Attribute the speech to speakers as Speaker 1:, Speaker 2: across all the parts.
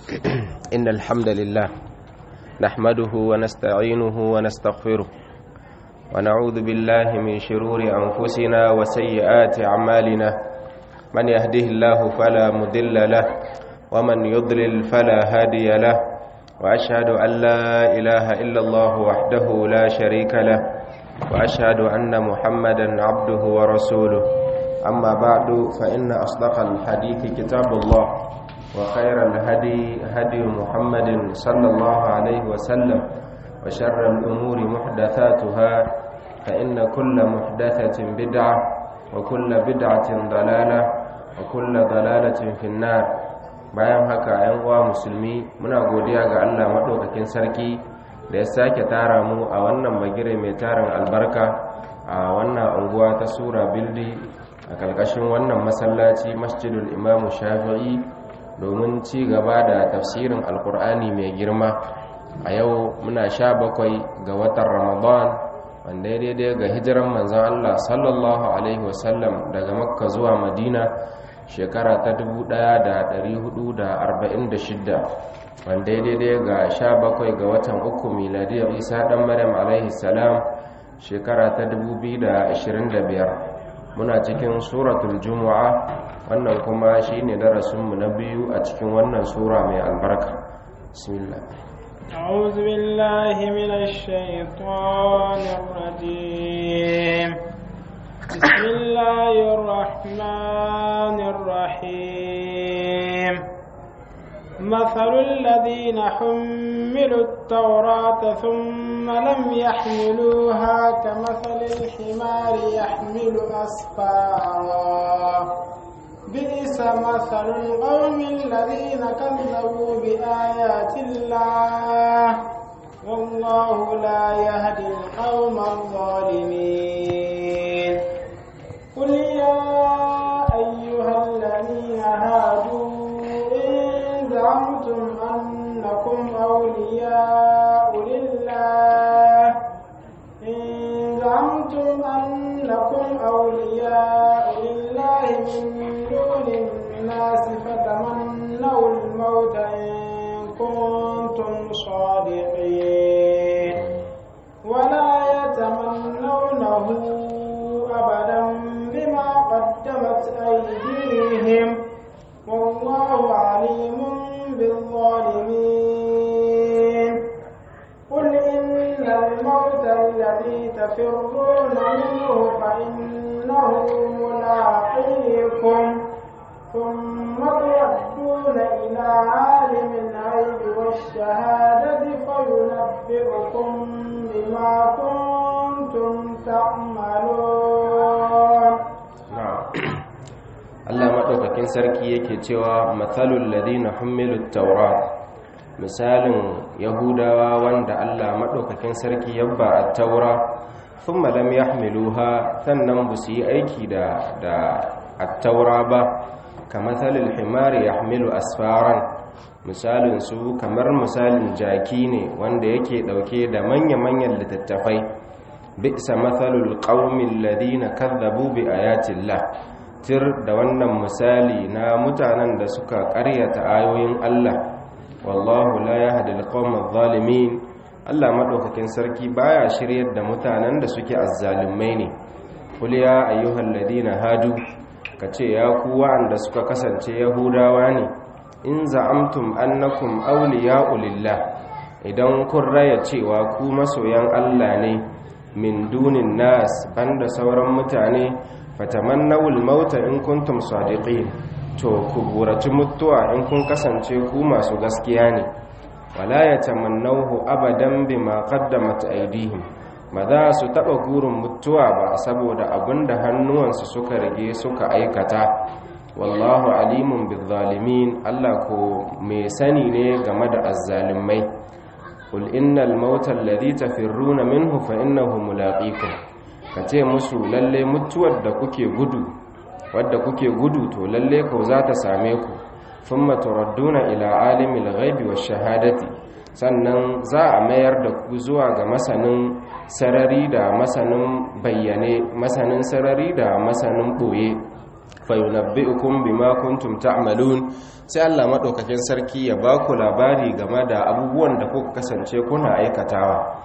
Speaker 1: إن الحمد لله نحمده ونستعينه ونستغفره ونعوذ بالله من شرور أنفسنا وسيئات أعمالنا من يهده الله فلا مضل له ومن يضلل فلا هادي له وأشهد أن لا إله إلا الله وحده لا شريك له وأشهد أن محمدا عبده ورسوله أما بعد فإن أصدق الحديث كتاب الله وخير الهدي هدي محمد صلى الله عليه وسلم وشر الأمور محدثاتها فإن كل محدثة بدعة وكل بدعة ضلالة وكل ضلالة في النار. bayan haka ‘yan uwa musulmi muna godiya ga Allah maɗaukakin sarki da ya sake tara mu a wannan bagire mai tarin albarka a wannan unguwa ta sura bildi a ƙarƙashin wannan masallaci masjidul imamu shafi'i domin ci gaba da tafsirin alkur'ani mai girma. A yau muna 17 ga watan ramadan wanda ya daidai ga hijiran manzon Allah sallallahu alaihi wasallam daga makka zuwa madina shekara ta 1446 wanda ya daidai ga 17 ga watan uku miladiyar isa dan maryam alaihi salam shekara ta 2025. muna cikin suratul jumu'a, wannan kuma shine darasinmu na biyu a cikin wannan sura mai albarka. Bismillah.
Speaker 2: A'udhu billahi minash shaitanir rajim. Bismillahir rahmanir rahim. مثل الذين حملوا التوراة ثم لم يحملوها كمثل الحمار يحمل أسفارا بئس مثل القوم الذين كذبوا بآيات الله والله لا يهدي القوم الظالمين. قل يا أيها الذين هادوا زعمتم أنكم أولياء لله من دون الناس فتمنوا الموت إن كنتم صادقين ولا يتمنونه أبدا بما قدمت أيديهم والله عليم بالظالمين. قل إن الموت الذي تفرون منه فإنه ملاقيكم ثم تردون إلى عالم الغيب والشهادة فينبئكم بما كنتم تعملون.
Speaker 1: Allah maɗaukakin sarki yake cewa matsalul ladina hummilut taurat, misalin yahudawa wanda Allah maɗaukakin sarki yabba a taura thumma lam yahmiluha sannan ba su yi aiki da at-taura ba, kamathalil himari yahmilu asfaran, misalin su kamar misalin jaki ne wanda yake ɗauke da manya-manyan littattafai. bi'sa mathalul qaumil ladina kadzabu bi ayatillah, tir da wannan misali na mutanen da suka ƙaryata ayoyin Allah. Wallahu la yahdi al-qawma adh-dhalimin, Allah madaukakin sarki baya shiryar da mutanen da suke azzalumai ne. Qul ya ayyuhal ladina hadu, kace ya ku wanda suka kasance yahudawa ne, in za'amtum annakum awliya'u lillah, idan kun raya cewa ku masoyan Allah ne, min dunin nas banda sauran mutane, fatamannawul mauta in kuntum sadiqin, to ku buraci mutuwa in kun kasance ku masu gaskiya ne. wala yatamannawhu abadan bima qaddamat aydihim, ba za su taba gurin mutuwa ba saboda abinda hannuwansu suka rige suka aikata. wallahu alimun bizzalimin, Allah ko mai sani ne game da azzalimai. qul innal mauta alladhi tafirruna minhu fa innahu mulaqikum, ka ce musu lalle mutuwar da kuke gudu to lalle ko za ta same ku. thumma turadduna ila alimil ghaibi wash shahadati, sannan za a mayar da ku zuwa ga masanin sarari da masanin bayyane, masanin sarari da masanin boye. fayunabbi'ukum bima kuntum ta'malun, sai Allah madaukakin sarki ya ba ku labari game da abubuwan da kuka kasance kuna aikatawa.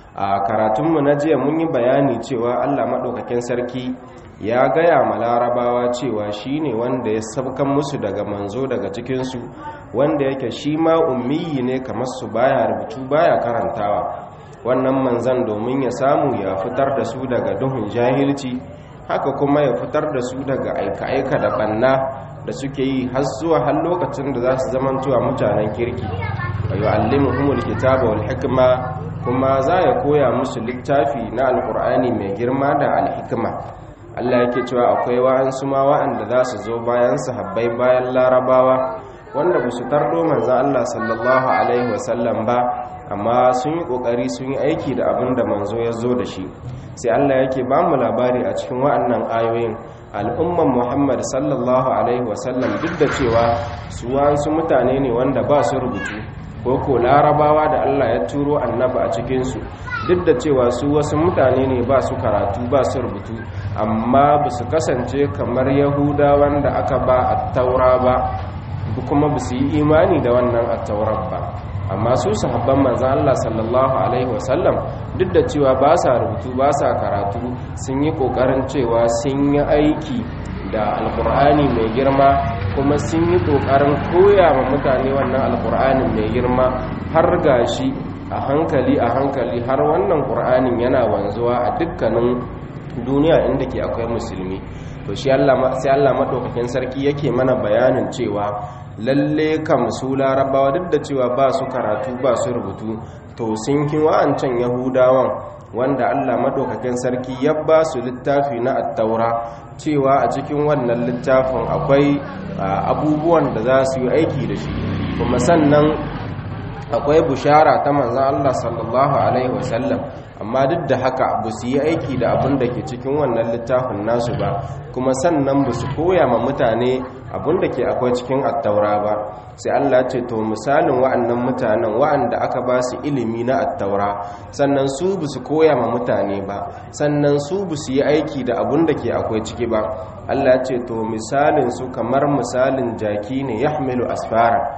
Speaker 1: A karatunmu na jiya mun yi bayani cewa Allah madaukakin sarki ya gaya ma larabawa cewa shine wanda ya sabkan musu daga manzo daga cikinsu, wanda yake shi ma ummiyi ne kamar su, baya rubutu baya karantawa. Wannan manzan domin ya samu ya fitar da su daga duhun jahilci, haka kuma ya fitar da su daga aika-aika da banna da suke yi har zuwa har lokacin da za su zamantuwa mutanen kirki. wa yu'allimuhumul kitaba wal hikma, kuma za ya koya musu littafi na alqur'ani mai girma da alhikma. Allah yake cewa akwai wa'ansu ma wa'anda za su zo bayan sahabbai, bayan larabawa, wanda ba su tardo manzon Allah sallallahu alaihi wasallam ba, amma sun yi kokari sun yi aiki da abin da manzo ya zo da shi. Sai Allah yake ba mu labari a cikin wa'annan ayoyin al'umman Muhammad sallallahu alaihi wasallam, duk da cewa su wa'ansu mutane ne wanda ba su rubutu, ko larabawa da Allah ya turo annabi a cikinsu, duk da cewa su wasu mutane ne ba su karatu ba su rubutu, amma ba su kasance kamar yahuda wanda aka ba attaura ba, kuma ba su yi imani da wannan attaurar ba. Amma su sahabban manzan Allah sallallahu alaihi wasallam, duk da cewa ba sa rubutu ba sa karatu, sun yi kokarin cewa sun yi aiki da alkur'ani mai girma, kuma sun yi kokarin koya ma mutane wannan alkur'anin mai girma, har gashi a hankali har wannan qur'anin yana wanzuwa a dukkanin duniya inda ke akwai musulmi. To sai Allah madaukakin sarki yake mana bayanin cewa lalle kam su larabawa, duk da cewa ba su karatu ba su rubutu, to sun ki wa'ancan yahudawan wanda Allah madaukakin sarki ya ba su littafi na attaura, cewa a cikin wannan littafin akwai abubuwan da za su yi aiki da shi, kuma sannan akwai bushara ta manzon Allah sallallahu alaihi wasallam. Amma duk da haka ba su yi aiki da abin da ke cikin wannan littafin nasu ba, kuma sannan ba su koya ma mutane abin da ke akwai cikin attaura ba. Sai Allah ce to misalin wa'annan mutanen wa'anda aka ba su ilimi na attaura, sannan su ba su koya ma mutane ba, sannan su ba su yi aiki da abin da ke akwai ciki ba. Allah ce to misalin su kamar misalin jaki ne yahmilu asfara.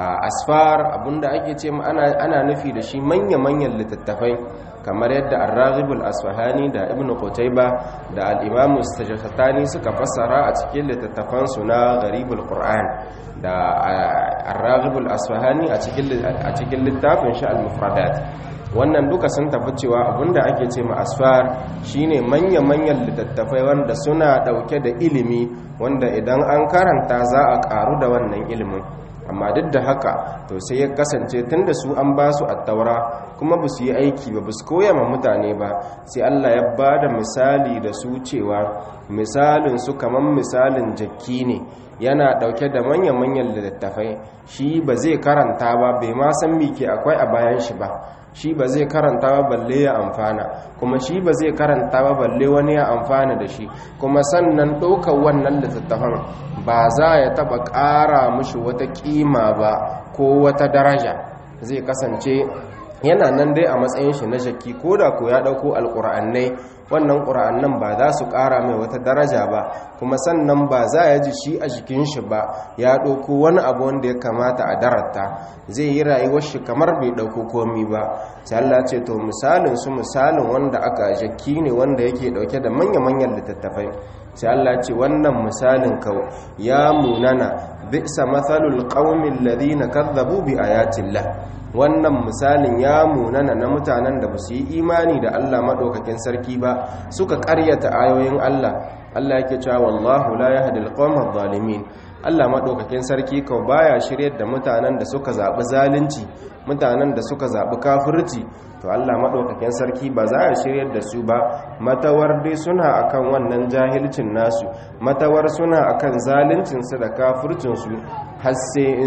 Speaker 1: Asfar abinda ake ce ana nufi da shi manya-manyan littattafai, kamar yadda ar-Raghib al-Asfahani da Ibn Qutayba da al-Imam Sajastani suka fassara a cikin littattafan su na Gharibul Qur'an, da ar-Raghib al-Asfahani a cikin littafin shi al-Mufradat. Wannan duka sun tafi cewa abinda ake ce ma asfar shine manya-manyan littattafai wanda suna dauke da ilimi, wanda idan an karanta za a karu da wannan ilimin. Amma duk da haka to sai ya kasance tunda su an ba su attaura kuma ba su yi aiki ba su koya ma mutane ba, sai Allah ya ba da misali da su cewa misalin su kamar misalin jakki ne, yana dauke da manyan littattafai. Shi ba zai karanta ba, bai ma san me ke akwai a bayan shi ba, shi ba zai karanta ba balle ya amfana, kuma shi ba zai karanta ba balle wani ya amfana da shi, kuma sannan ɗaukar wannan littattafan ba za ya taɓa ƙara mushi wata ƙima ba ko wata daraja. Zai kasance yana nan dai a matsayin shi na shakki, ko da ko ya ɗauko alƙur'annai, wannan ƙur'annan ba za su ƙara mai wata daraja ba, kuma sannan ba za ya ji shi a jikin shi ba ya ɗauko wani abu wanda ya kamata a darata, zai yi rayuwar shi kamar bai ɗauko komi ba. Sai Allah ce to misalin su misalin wanda aka shakki ne, wanda yake ɗauke da manya-manyan littattafai. Sai Allah ce wannan misalin kau ya munana, bi'sa mathalul qaumil ladina kadzabu bi ayatillah. Wannan misalin ya munana na mutanen da ba su yi imani da Allah madaukakin sarki ba, suka ƙaryata ayoyin Allah. Allah yake cewa wallahu la yahdil qawmal zalimin. Allah madaukakin sarki kau baya shiryar da mutanen da suka zabi zalunci, mutanen da suka zabi kafirci. To Allah madaukakin sarki ba za ya shiryar da su ba, matawar dai suna akan wannan jahilcin nasu, matawar suna akan zaluncin su da kafircin su, har sai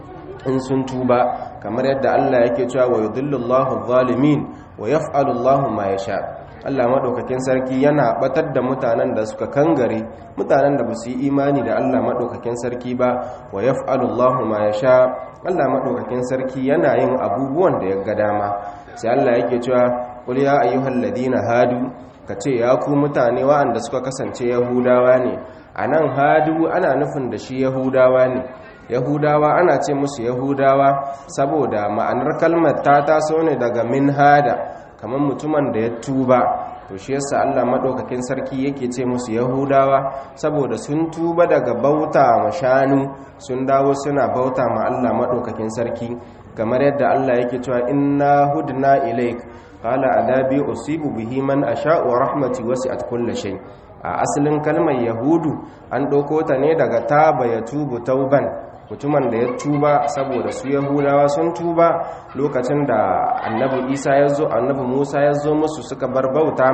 Speaker 1: in sun tuba. Kamar yadda Allah yake cewa wa yudhillullahu adh-dhalimin wa yaf'alu Allahu ma yasha. Allah madaukakin sarki yana batar da mutanen da suka kangare, mutanen da ba su yi imani da Allah madaukakin sarki ba, wa yaf'alu Allahu ma yasha. Allah madaukakin sarki yana yin abubuwan da ya ga dama. Sai Allah yake cewa qul ya ayyuhalladhina hadu kace ya ku mutane waɗanda suka kasance yahudawa ne. anan hadu ana nufin da shi yahudawa ne. yahudawa ana ce musu yahudawa saboda ma'anar kalmar ta taso ne daga min hada, kamar mutumin da ya tuba. to shi yasa Allah madaukakin sarki yake ce musu yahudawa saboda sun tuba daga bauta ma shanu sun dawo suna bauta ma Allah madaukakin sarki, kamar yadda Allah yake cewa inna hudna ilaik qala adabi usibu bihi man asha'u wa rahmati wasi'at kulli shay. a asalin kalmar yahudu an ɗauko ta ne daga taba ya tubu tauban, mutumin da ya tuba, saboda su yahudawa sun tuba lokacin da annabi isa ya zo, annabi musa ya zo musu suka bar bauta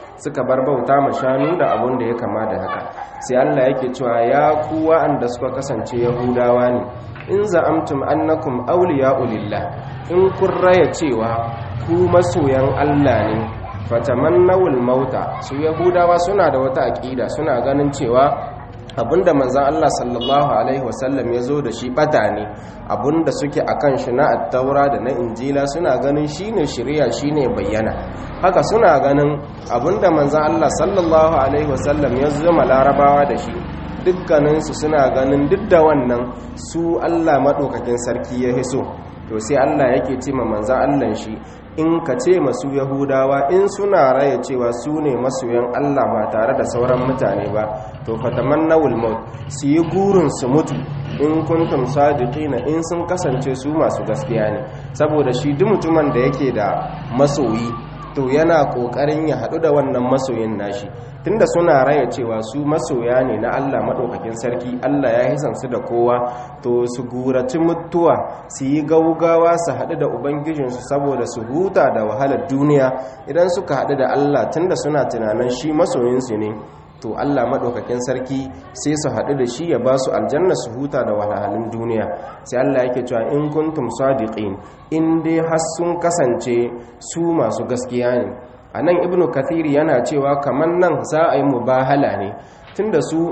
Speaker 1: ma shanu da abun da ya kama da haka. sai Allah yake cewa ya ku wa'anda suka kasance yahudawa ne, in za'amtum annakum awliya'u lillah, in kun raya cewa ku masoyan Allah ne, fatamannawul mauta. su yahudawa suna da wata aqida, suna ganin cewa abinda manzon Allah sallallahu alaihi wasallam ya zo da shi bata ne, abinda suke akan shi na attaura da na injila suna ganin shine shari'a, shine bayyana. haka suna ganin abinda manzon Allah sallallahu alaihi wasallam ya zama larabawa da shi, dukkaninsu suna ganin duk da wannan su Allah madaukakin sarki ya hiso. to sai Allah yake ce ma manzon Allah shi, in ka ce masu yahudawa in suna raya cewa su ne masoyan Allah ba tare da sauran mutane ba, to fatamannawul maut, su yi gurin su mutu in kuntum sadiqina, in sun kasance su masu gaskiya ne. saboda shi duk mutumin da yake da masoyi to yana kokarin ya hadu da wannan masoyin nashi, tunda suna raya cewa su masoya ne na Allah madaukakin sarki, Allah ya hisan su da kowa, to su guraci mutuwa, su yi gaugawa su hadu da ubangijinsu saboda su huta da wahalar duniya. idan suka hadu da Allah, tunda suna tunanin shi masoyinsu ne, to Allah madaukakin sarki sai su hadu da shi ya ba su aljanna su huta da wahalhalun duniya. sai Allah yake cewa in kuntum sadiqin, in dai har sun kasance su masu gaskiya ne. anan ibnu kathiri yana cewa kaman nan za a yi mubahala ne, tunda su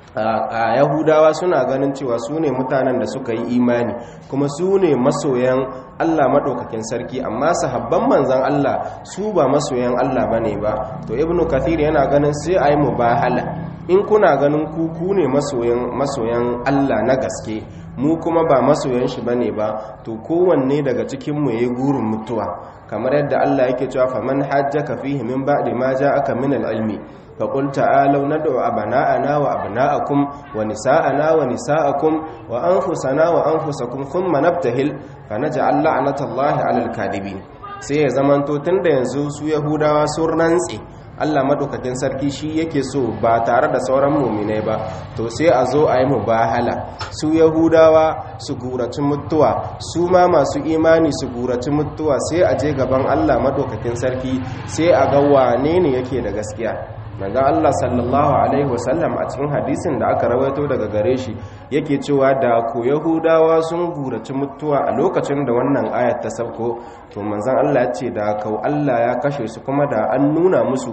Speaker 1: a yahudawa suna ganin cewa su ne mutanen da suka yi imani kuma su ne masoyan Allah maɗaukakin sarki, amma sahabban manzan Allah su ba masoyan Allah ba ne ba. to ibnu kathir yana ganin sai a yi mubahala, in kuna ganin ku ne masoyan Allah na gaske, mu kuma ba masoyan shi ba ne ba, to kowanne daga cikinmu ya yi gurin mutuwa, kamar yadda Allah yake cewa faman hajjaka fihi min ba'di ma ja'aka min al-ilmi فقل تعالوا ندعو أبناءنا وأبناءكم ونساءنا ونساءكم وأنفسنا وأنفسكم ثم نبتهل فنجعل لعنة الله على الكاذبين. sai ya zamanto tun da yanzu su yahudawa sun rantse Allah madaukakin sarki shi yake so ba tare da sauran muminai ba, to sai a zo a yi mubahala, su yahudawa su guraci mutuwa, su ma masu imani su guraci mutuwa, sai a je gaban Allah madaukakin sarki sai a ga wane ne yake da gaskiya. manzon Allah sallallahu alaihi wasallam a cikin hadisin da aka rawaito daga gare shi yake cewa da ku yahudawa sun guraci mutuwa a lokacin da wannan ayat ta sauko, to manzon Allah ya ce da kau Allah ya kashe su kuma da an nuna musu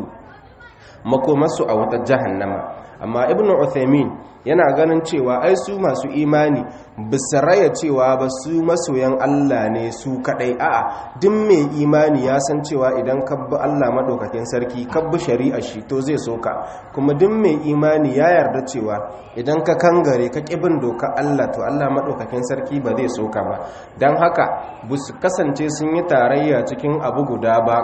Speaker 1: makomarsu a wutar jahannama. amma ibnu Uthaymin yana ganin cewa ai su masu imani bisa raya cewa ba su masoyan Allah ne su kadai, a'a duk mai imani ya san cewa idan ka bi Allah madaukakin sarki ka bi shari'ar shi to zai soka, kuma duk mai imani ya yarda cewa idan ka kangare ka kibin doka Allah to Allah madaukakin sarki ba zai soka ba. dan haka bu su kasance sun yi tarayya cikin abu guda ba,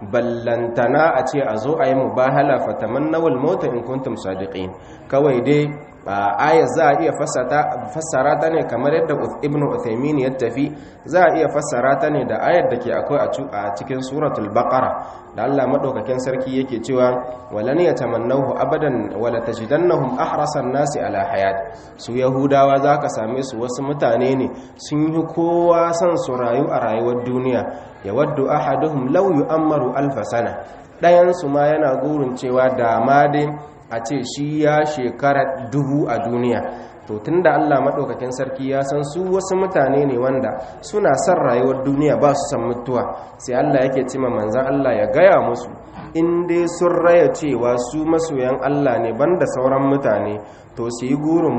Speaker 1: ballantana a ce a zo a yi mubahala fatamannawul mauta in kuntum sadiqin. kawai dai aya za a iya fassara ta ne kamar yadda ibnu Uthaymin ya tafi, za a iya fassara ta ne da ayar da ke akwai a cikin suratul baqara da Allah madaukakin sarki yake cewa walan yatamannahu abadan wala tajidannahum ahrasan nasi ala hayat. su yahudawa zaka same su wasu mutane ne sun yi kowa son su rayu a rayuwar duniya, yawaddu ahaduhum law yu'ammaru alf sana, dayan su ma yana gurin cewa da ma dai a ce shi ya shekara 1000 a duniya. to tunda Allah madaukakin sarki ya san su wasu mutane ne wanda suna son rayuwar duniya ba su san mutuwa, sai Allah yake cewa manzon Allah ya gaya musu in dai sun raya cewa su masoyan Allah ne banda sauran mutane to su yi gurin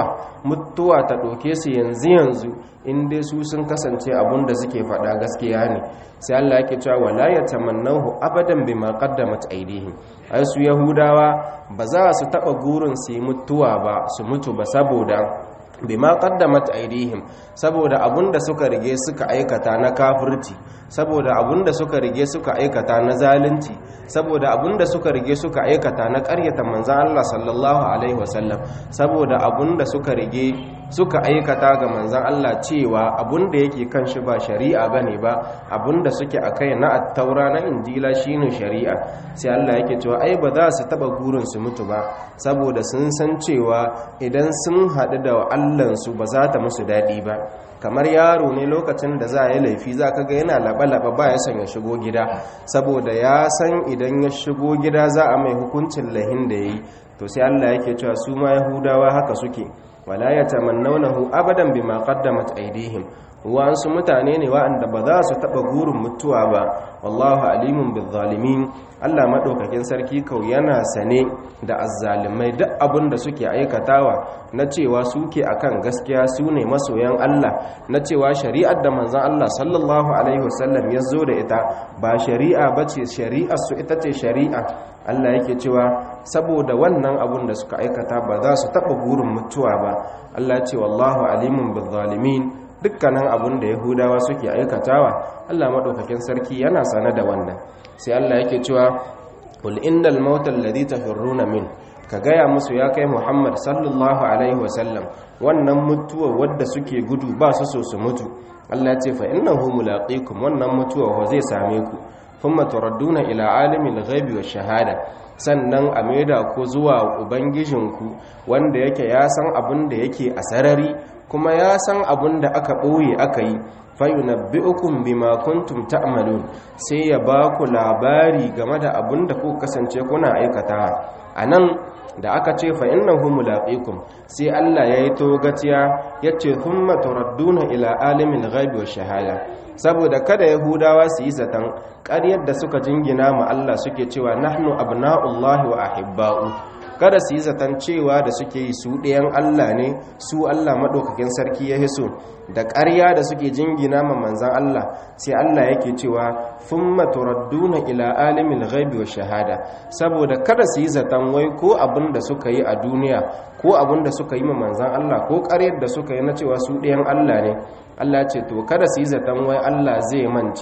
Speaker 1: mutuwa ta ɗauke su yanzu in dai su sun kasance abun da suke faɗa gaskiya ne sai Allah yake cewa wala yatamannahu abadan bima qaddamat aydihim ai su yahudawa ba za su taba gurin su yi mutuwa ba su mutu ba saboda bima qaddamat aydihim saboda abunda suka rige suka aikata na kafirci saboda abunda suka rige suka aikata na zalunci saboda abunda suka rige suka aikata na ƙaryata manzon Allah sallallahu alaihi wasallam saboda abunda suka rige suka aikata ga manzon Allah cewa abunda yake kan shi ba shari'a bane ba abunda suke akai na at-taura na injila shine shari'a sai Allah yake cewa ai ba za su taba gurin su mutu ba saboda sun san cewa idan sun haɗu da Allahnsu ba za ta musu daɗi ba kamar yaro ne lokacin da za a yi laifi za ka ga yana laɓa-laɓa ba ya son ya shigo gida saboda ya san idan ya shigo gida za a mai hukuncin lahin da ya yi to sai Allah yake cewa su ma yahudawa haka suke wala yatamannawnahu abadan bima qaddamat aydihim wa'ansu mutane ne wa'anda ba za su taɓa gurin mutuwa ba wallahu alimun bizzalimin Allah maɗaukakin sarki kau yana sane da azzalimai duk abin da suke aikatawa na cewa suke akan gaskiya su ne masoyan Allah na cewa shari'ar da manzon Allah sallallahu alaihi wasallam ya zo da ita ba shari'a bace shari'ar su ita ce shari'a Allah yake cewa saboda wannan abun da suka aikata ba za su taɓa gurin mutuwa ba Allah ya ce wallahu alimun bizzalimin dukkanin abun da yahudawa suke aikatawa Allah maɗaukakin sarki yana sane da wannan sai Allah yake cewa qul innal mautal ladhi tafirruna min ka gaya musu ya kai Muhammad sallallahu alaihi wasallam wannan mutuwa wadda suke gudu ba su so su mutu Allah ya ce fa innahu mulaqikum wannan mutuwa zai same ku thumma turadduna ila alimil ghaibi wash shahada sannan a maida ku zuwa ubangijinku wanda yake ya san abin da yake a sarari kuma ya san abin da aka ɓoye aka yi fayunabbi'ukum bima kuntum ta'malun sai ya ba ku labari game da abin da ku kasance kuna aikata anan da aka ce fa innahu mulaqikum sai Allah yayi togaciya yace thumma turadduna ila alimil ghaibi wash shahada saboda kada yahudawa su yi zaton ƙaryar da suka jingina ma Allah suke cewa nahnu abna'ullahi wa ahibba'u kada su yi zaton cewa da suke yi su ɗayan Allah ne su Allah maɗaukakin sarki ya hiso da ƙarya da suke jingina ma manzan Allah sai Allah yake cewa thumma turadduna ila alimil ghaibi wash shahada saboda kada su yi zaton wai ko abin da suka yi a duniya ko abin da suka yi ma manzan Allah ko ƙaryar da suka yi na cewa su ɗayan Allah ne Allah ce to kada su yi zaton wai Allah zai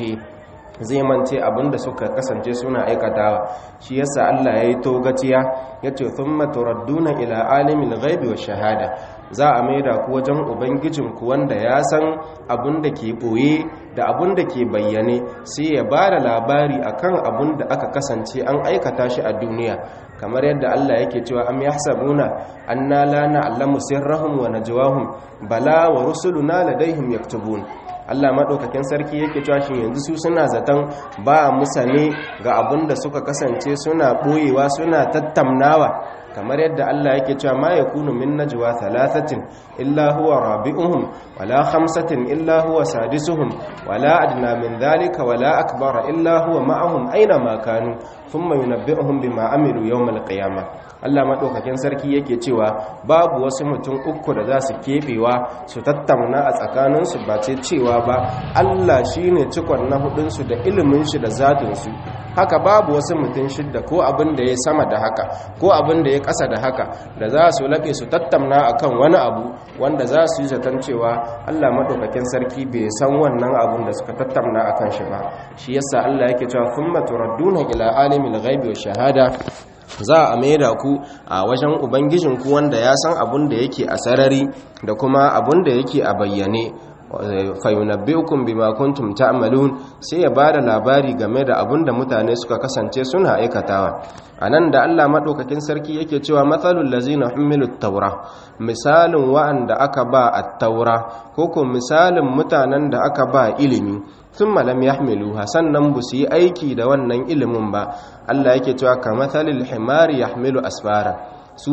Speaker 1: mance abinda suka kasance suna aikatawa shi yasa Allah yayi togaciya yace thumma turadduna ila alimil ghaibi wash shahada za a maida ku wajen ubangijinku wanda ya san abinda ke boye da abinda ke bayyane sai ya bada labari akan abinda aka kasance an aikata shi a duniya kamar yadda Allah yake cewa am yahsabuna anna la na'lamu sirrahum wa najwahum bala wa rusuluna ladaihim yaktubun Allah maɗaukakin sarki yake cewa shi yanzu su suna zaton ba musane ga abin da suka kasance suna ɓoyewa suna tattamnawa kamar yadda Allah yake cewa ma yakunu min najwa thalathatin illa huwa rabi'uhum wala khamsatin illa huwa sadisuhum wala adna min dhalika wala akbara illa huwa ma'ahum aina ma kanu thumma yunabbi'uhum bima amilu yawmal qiyamah Allah maɗaukakin sarki yake cewa babu wasu mutum uku da za su keɓewa su tattauna a tsakaninsu ba ce cewa ba Allah shi ne cikon na hudunsu da ilimin shi da zatinsu haka babu wasu mutum shidda ko abin da ya sama da haka ko abin da ya ƙasa da haka da za su laɓe su tattauna akan wani abu wanda za su yi zaton cewa Allah maɗaukakin sarki bai san wannan abun da suka tattauna akan shi ba shi yasa Allah yake cewa thumma turadduna ila alimil ghaibi wash shahada za a maida ku a wajen ubangijinku wanda ya san abun da yake a sarari da kuma abun da yake a bayyane fayunabbi'ukum bima kuntum ta'malun sai ya bada labari game da abun da mutane suka kasance suna aikatawa anan da Allah madaukakin sarki yake cewa mathalul ladzina humilut tawra misalin wa'anda aka ba at-taura ko ko misalin mutanen da aka ba ilimi thumma lam yahmiluha sannan bu su yi aiki da wannan ilimin ba Allah yake cewa kamathalil himari yahmilu asfara su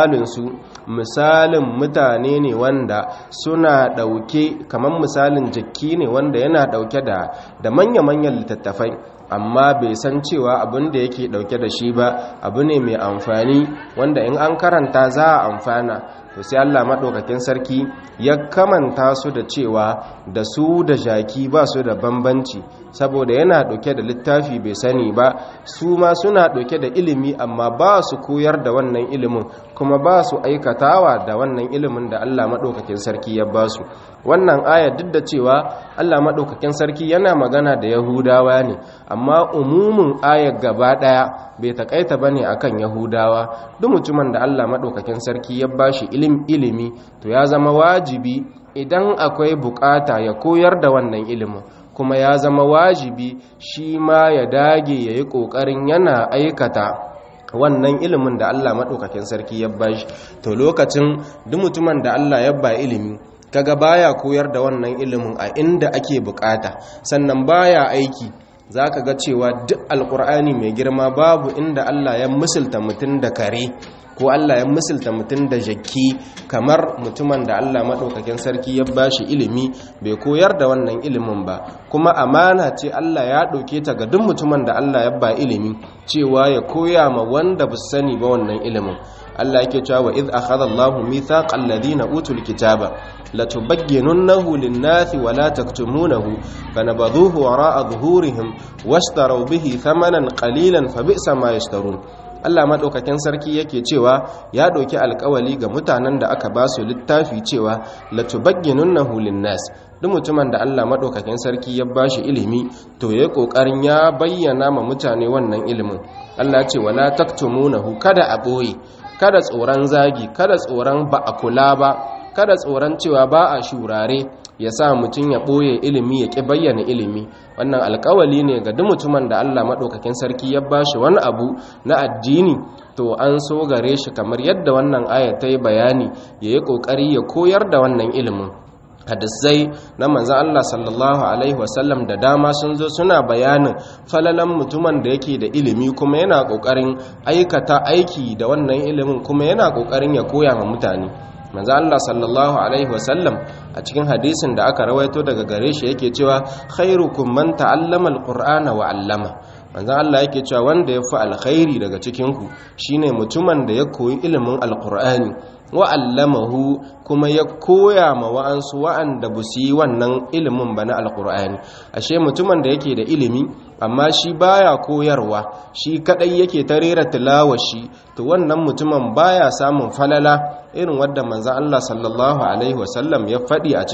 Speaker 1: misalin mutane ne wanda suna dauke kamar misalin jakki ne wanda yana dauke da manya-manyan littattafai, amma bai san cewa abin da yake dauke da shi ba abu ne mai amfani wanda in an karanta za a amfana. To sai Allah madaukakin sarki ya kamanta su da cewa da su da jaki ba su da bambanci, saboda yana dauke da littafi bai sani ba, su ma suna dauke da ilimi amma ba su koyar da wannan ilimin, kuma ba su aikatawa da wannan ilimin da Allah madaukakin sarki ya ba su. Wannan aya duk da cewa Allah madaukakin sarki yana magana da Yahudawa ne, amma umumin ayar gaba daya bai takaita bane akan Yahudawa. Duk mutumin da Allah madaukakin sarki ya bashi ilimi, to ya zama wajibi idan akwai bukata ya koyar da wannan ilimin, kuma ya zama wajibi shi ma ya dage yayi kokarin yana aikata wannan ilimin da Allah madaukakin sarki ya bashi. To lokacin duk mutumin da Allah ya ba ilimi kaga baya koyar da wannan ilimin a inda ake bukata, sannan baya aiki, zaka ga cewa duk alkur'ani mai girma babu inda Allah ya misalta mutum da kare ko Allah ya misalta mutum da jakki kamar mutumin da Allah madaukakin sarki ya bashi ilimi bai koyar da wannan ilimin ba. Kuma amana ce Allah ya dauke ta ga duk mutumin da Allah ya ba ilimi cewa ya koya ma wanda ba su sani ba wannan ilimin. Allah yake cewa wa idh akhadha Allahu mithaqal ladina utul kitaba latubayyinunnahu lin-nasi wa la taktumunahu fanabadhuhu wara'a dhuhurihim washtaraw bihi thamanan qalilan fabi'sa ma yashtarun. Allah madaukakin sarki yake cewa ya ɗauki alƙawali ga mutanen da aka ba su littafi cewa latubayyinunnahu lin-nas. Duk mutumin da Allah madaukakin sarki ya bashi ilimi to yayi kokarin ya bayyana ma mutane wannan ilimin. Allah ce wala taktumunahu, kada a boye, kada tsoron zagi, kada tsoron ba a kula ba, kada tsoron cewa ba a shurare ya sa mutum ya ɓoye ilimi ya ƙi bayyana ilimi. Wannan alƙawali ne ga duk mutumin da Allah maɗaukakin sarki ya ba shi wani abu na addini, to an so gare shi kamar yadda wannan ayat ta yi bayani ya yi ƙoƙari ya koyar da wannan ilimin. Hadisai na manzan Allah sallallahu alaihi wasallam da dama sun zo suna bayanin falalan mutumin da yake da ilimi kuma yana ƙoƙarin aikata aiki da wannan ilimin, kuma yana ƙoƙarin ya koya ma mutane. Manzo Allah sallallahu alaihi wasallam a cikin hadisin da aka rawaito daga gare shi yake cewa khairukum man ta'allama alqur'ana wa 'allama. Manzo Allah yake cewa wanda ya fi alkhairi daga cikin ku shine mutumin da ya koyi ilimin alqur'ani wa 'allamahu, kuma ya koya ma wa'ansu wa'anda ba su yi wannan ilimin ba na alqur'ani. Ashe mutumin da yake da ilimi amma shi baya koyarwa, shi kadai yake ta rera tilawar shi, to wannan mutumin baya samun falala irin wadda manzon Allah sallallahu alaihi wasallam ya faɗi a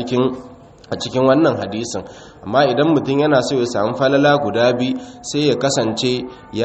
Speaker 1: cikin wannan hadisin. Amma idan mutum yana so ya samu falala guda biyu, sai ya kasance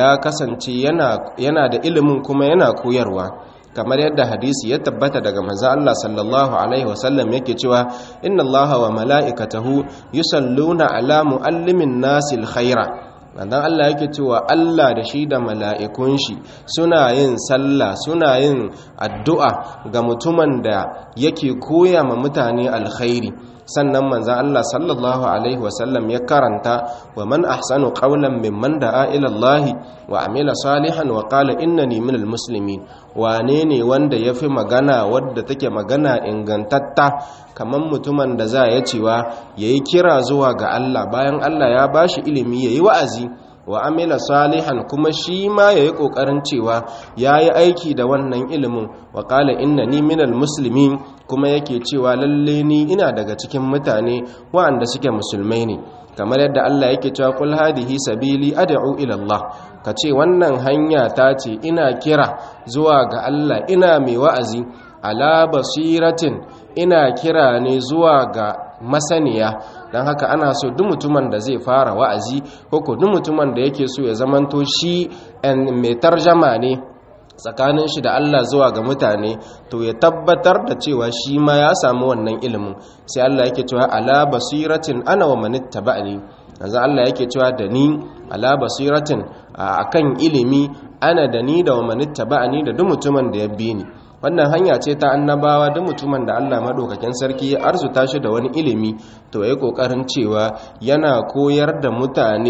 Speaker 1: yana da ilimin kuma yana koyarwa, kamar yadda hadisi ya tabbata daga manzo Allah sallallahu alaihi wasallam yake cewa inna Allaha wa mala'ikatahu yusalluna ala muallimin nasil khaira. Dan Allah yake cewa Allah da shi da mala'ikun shi suna yin sallah, suna yin addu'a ga mutumin da yake koya ma mutane alkhairi. Sannan manzan Allah sallallahu alaihi wasallam ya karanta wa man ahsanu qawlan mimman da'a ila Allah wa amila salihan wa qala innani minal muslimin. Wane ne wanda yafi magana wadda take magana ingantatta kaman mutumin da za ya cewa yayi kira zuwa ga Allah bayan Allah ya bashi ilimi yayi wa'azi wa amila salihan, kuma shi ma yayi kokarin cewa yayi aiki da wannan ilimin, wa qala innani minal muslimin, kuma yake cewa lalle ni ina daga cikin mutane waɗanda suke musulmai ne. Kamar yadda Allah yake cewa qul hadhihi sabili ad'u ila Allah, kace wannan hanya ta ce ina kira zuwa ga Allah, ina mai wa'azi ala basiratin, ina kira ne zuwa ga masaniya. Don haka ana so duk mutumin da zai fara wa'azi ko duk mutumin da yake so ya zamanto shi mai tarjama ne tsakanin shi da Allah zuwa ga mutane, to ya tabbatar da cewa shi ma ya samu wannan ilimin. Sai Allah yake cewa ala basiratin ana wa manittaba'ani, yanzu Allah yake cewa da ni ala basiratin akan ilimi, ana da ni da wa manittaba'ani da duk mutumin da ya bi ni. Wannan hanya ce ta annabawa. Duk mutumin da Allah madaukakin sarki ya arzuta shi da wani ilimi, to yayi kokarin cewa yana koyar da mutane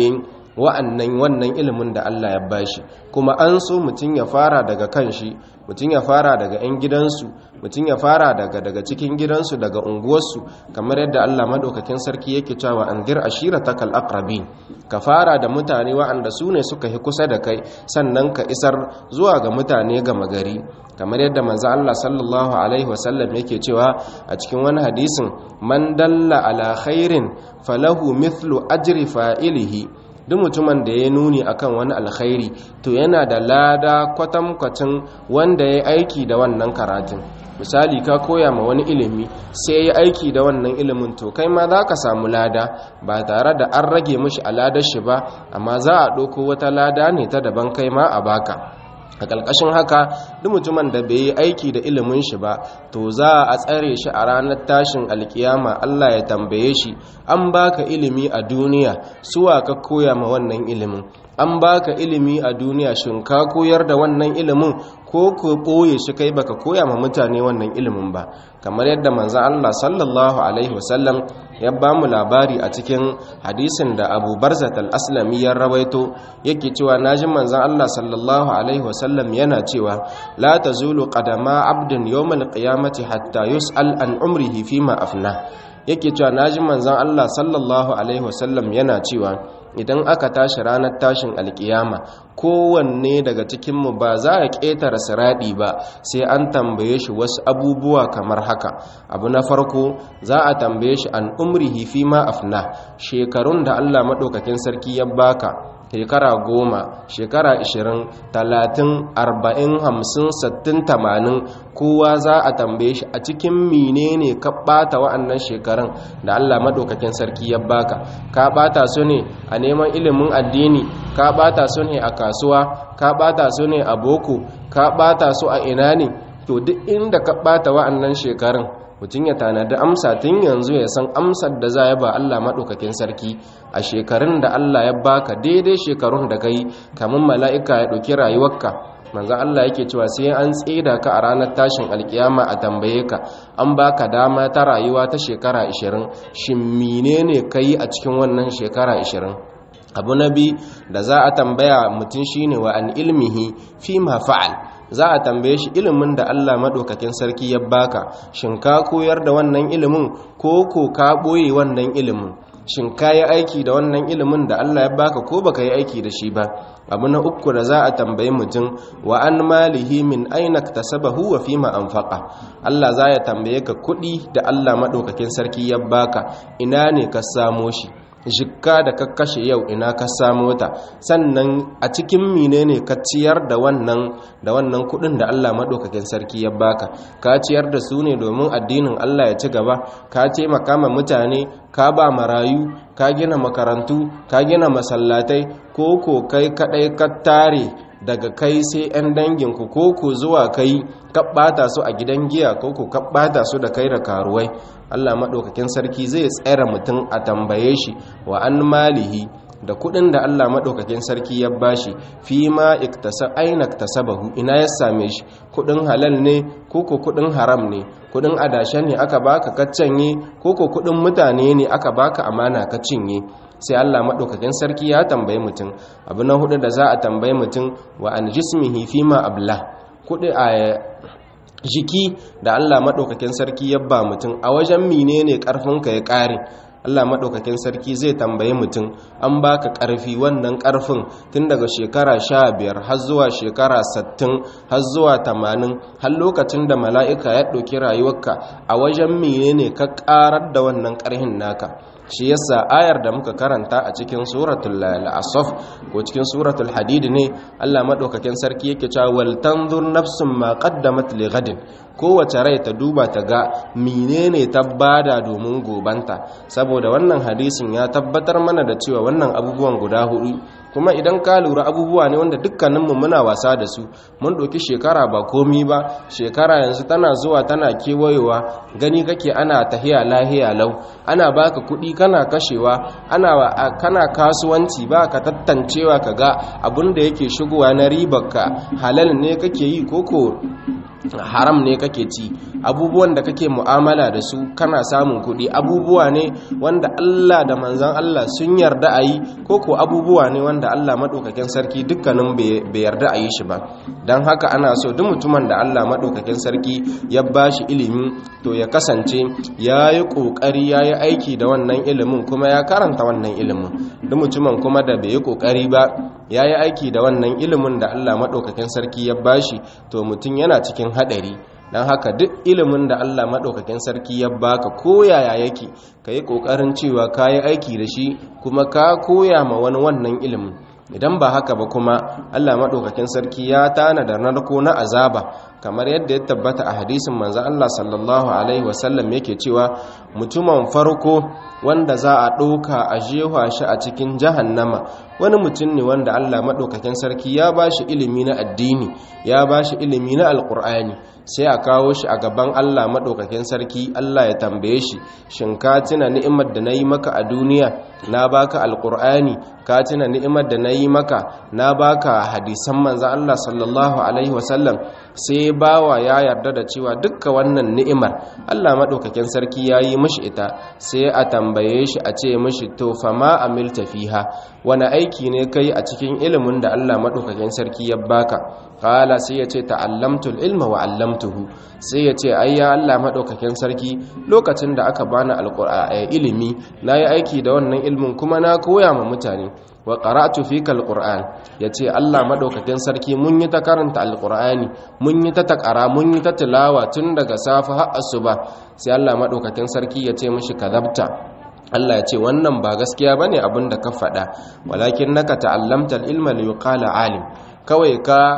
Speaker 1: wannan ilimin da Allah ya bashi. Kuma an so mutum ya fara daga kanshi, mutum ya fara daga 'yan gidansu, mutum ya fara daga cikin gidansu, daga unguwarsu, kamar yadda Allah madaukakin sarki yake cewa anzir ashiratakal aqrabin, ka fara da mutane waɗanda su ne suka yi kusa da kai, sannan ka isar zuwa ga mutane gama gari. Kamar yadda manzo Allah sallallahu alaihi wasallam yake cewa a cikin wani hadisin, man dalla ala khairin falahu mithlu ajri fa'ilihi, duk mutumin da ya nuni akan wani alkhairi to yana da lada kwatankwacin wanda ya aiki da wannan karatun. Misali, ka koya ma wani ilimi sai ya aiki da wannan ilimin, to kai ma za ka samu lada ba tare da an rage mishi a ladar shi ba, amma za a ɗauko wata lada ne ta daban kai ma a baka. A ƙarƙashin haka, duk mutumin da bai yi aiki da ilimin shi ba to za a tsare shi a ranar tashin alkiyama. Allah ya tambaye shi, an baka ilimi a duniya, suwa ka koya ma wannan ilimin? An baka ilimi a duniya, shin ka koyar da wannan ilimin ko ko ɓoye shi kai baka koya ma mutane wannan ilimin ba? Kamar yadda manzon Allah sallallahu alaihi wasallam ya ba mu labari a cikin hadisin da Abu Barzat al-Aslami ya rawaito, yake cewa naji manzon Allah sallallahu alaihi wasallam yana cewa la tazulu qadama abdin yawmal qiyamati hatta yus'al an umrihi fima afna. Yake cewa naji manzon Allah sallallahu alaihi wasallam yana cewa idan aka tashi ranar tashin alkiyama, kowanne daga cikinmu ba za a ƙetare siraɗi ba sai an tambaye shi wasu abubuwa kamar haka. Abu na farko, za a tambaye shi an umrihi fi ma afna, shekarun da Allah maɗaukakin sarki ya baka, shekara 10, shekara 20, 30, 40, 50, 60, 80, kowa za a tambaye shi a cikin menene ka ɓata wa'annan shekarun da Allah maɗaukakin sarki ya baka. Ka ɓata su ne a neman ilimin addini, ka ɓata su ne a kasuwa, ka ɓata su ne a boko, ka ɓata su a ina ne? To duk inda ka ɓata wa'annan shekarun, mutum ya tanadi amsa tun yanzu, ya san amsar da za ya ba Allah maɗaukakin sarki a shekarun da Allah ya baka, daidai shekarun da ka yi, kamun mala'ika ya ɗauki rayuwarka. Manzo Allah yake cewa sai an tseda ka a ranar tashin alkiyama a tambaye ka, an baka dama ta rayuwa ta shekara 20, shin menene kai a cikin wannan shekara 20? Abu na biyu da za a tambaya mutum shine wa an ilmihi fi ma fa'al. Za a tambaye shi ilimin da Allah maɗaukakin sarki ya baka, shin ka koyar da wannan ilimin ko ka ɓoye wannan ilimin? Shin ka yi aiki da wannan ilimin da Allah ya baka ko baka yi aiki da shi ba? Abu na uku da za a tambayi mutum wa an malihi min aina iktasabahu wa fima anfaqa. Allah za ya tambaye ka kuɗi da Allah maɗaukakin sarki ya baka, ina ne ka samo shi? Jikka da ka kashe yau ina ka samo ta? Sannan a cikin menene ka ciyar da wannan kudin da Allah madaukakin sarki ya baka? Ka ciyar da su ne domin addinin Allah ya ci gaba? Ka taimaka ma mutane, ka ba marayu, ka gina makarantu, ka gina masallatai, ko kai kadai ka tare daga kai sai 'yan danginku, ko zuwa kai ka ɓata su a gidan giya, ko ka ɓata su da kai da karuwai? Allah maɗaukakin sarki zai tsere mutum a tambaye shi wa an malihi, da kuɗin da Allah maɗaukakin sarki ya bashi, fi ma aina iktasabahu, ina ya same shi? Kuɗin halal ne ko kuɗin haram ne? Kuɗin adashe ne aka baka ka cinye, ko kuɗin mutane ne aka baka amana ka cinye? Sai Allah maɗaukakin sarki ya tambaye mutum. Abu na hudu da za a tambaye mutum wa an jismihi fi ma abla, kuɗi a jiki da Allah maɗaukakin sarki ya ba mutum, a wajen menene ƙarfinka ya ƙare? Allah maɗaukakin sarki zai tambaye mutum, an baka ƙarfi, wannan ƙarfin tun daga shekara 15 har zuwa shekara 60 har zuwa 80, har lokacin da mala'ika ya ɗauki rayuwarka, a wajen menene ka ƙarar da wannan ƙarhin naka? Shi yasa ayar da muka karanta a cikin suratul al-asaf ko cikin suratul hadid ne Allah madaukakin sarki yake cewa wal tanzur nafsum ma qaddamat li ghadin, kowace rai ta duba ta ga menene ta bada domin gobanta. Saboda wannan hadisin ya tabbatar mana da cewa wannan abubuwan guda hudu kuma idan ka lura abubuwa ne wanda dukkaninmu muna wasa da su, mun ɗauki shekara ba komi ba, shekara yanzu tana zuwa tana kewayewa, gani kake ana tahiya lahiya lau, ana baka kuɗi kana kashewa, kana kasuwanci ba ka tattancewa ka ga abin da yake shigowa na ribarka halal ne kake yi koko haram ne kake ci, abubuwan da kake mu'amala da su kana samun kuɗi abubuwa ne wanda Allah da manzan Allah sun yarda a yi koko abubuwa ne wanda Allah maɗaukakin sarki dukkanin bai yarda a yi shi ba. don haka ana so duk mutumin da Allah maɗaukakin sarki ya ba shi ilimi to ya kasance ya yi ƙoƙari ya yi aiki da wannan ilimin kuma ya karanta wannan ilimin. Duk mutumin kuma da bai yi ƙoƙari ba ya yi aiki da wannan ilimin da Allah maɗaukakin sarki ya ba shi to mutum yana cikin haɗari. don haka duk ilimin da Allah maɗaukakin sarki ya baka ko yaya yake ka yi ƙoƙarin cewa ka yi aiki da shi kuma ka koya ma wani wannan ilimin. Idan ba haka ba kuma Allah maɗaukakin sarki ya tana da narko na azaba, kamar yadda ya tabbata a hadisin manzo Allah sallallahu alaihi wasallam yake cewa mutumin farko wanda za a ɗauka a jefa shi a cikin jahannama wani mutum ne wanda Allah maɗaukakin sarki ya ba shi ilimi na addini, ya ba shi ilimi na alƙur'ani, sai a kawo shi a gaban Allah maɗaukakin sarki. Allah ya tambaye shi, shin ka tuna ni'imar da na yi maka a duniya, na baka alƙur'ani, ka tuna ni'imar da na yi maka, na baka hadisan manzo Allah sallallahu alaihi wasallam. Sai bawa ya yarda da cewa dukkan wannan ni'imar Allah maɗaukakin sarki ya yi mishi ita, sai a tambaye shi a ce mishi to fa ma amilta fiha, wani aiki ne kai a cikin ilimin da Allah maɗaukakin sarki ya baka? Kala sai ya ce ta'allamtul ilma wa 'allamtuhu, sai ya ce ai ya Allah maɗaukakin sarki lokacin da aka bani ilimi na yi aiki da wannan ilimin kuma na koya ma mutane. Wa qara'tu fika alquran, yace Allah madaukakin sarki mun yi ta karanta alqurani, mun yi ta takara, mun yi ta tilawa tun daga safa har asuba. Sai Allah madaukakin sarki yace mishi kadabta, Allah yace wannan ba gaskiya bane abinda ka faɗa, walakin naka ta'allamta ilma li yuqala alim, kawai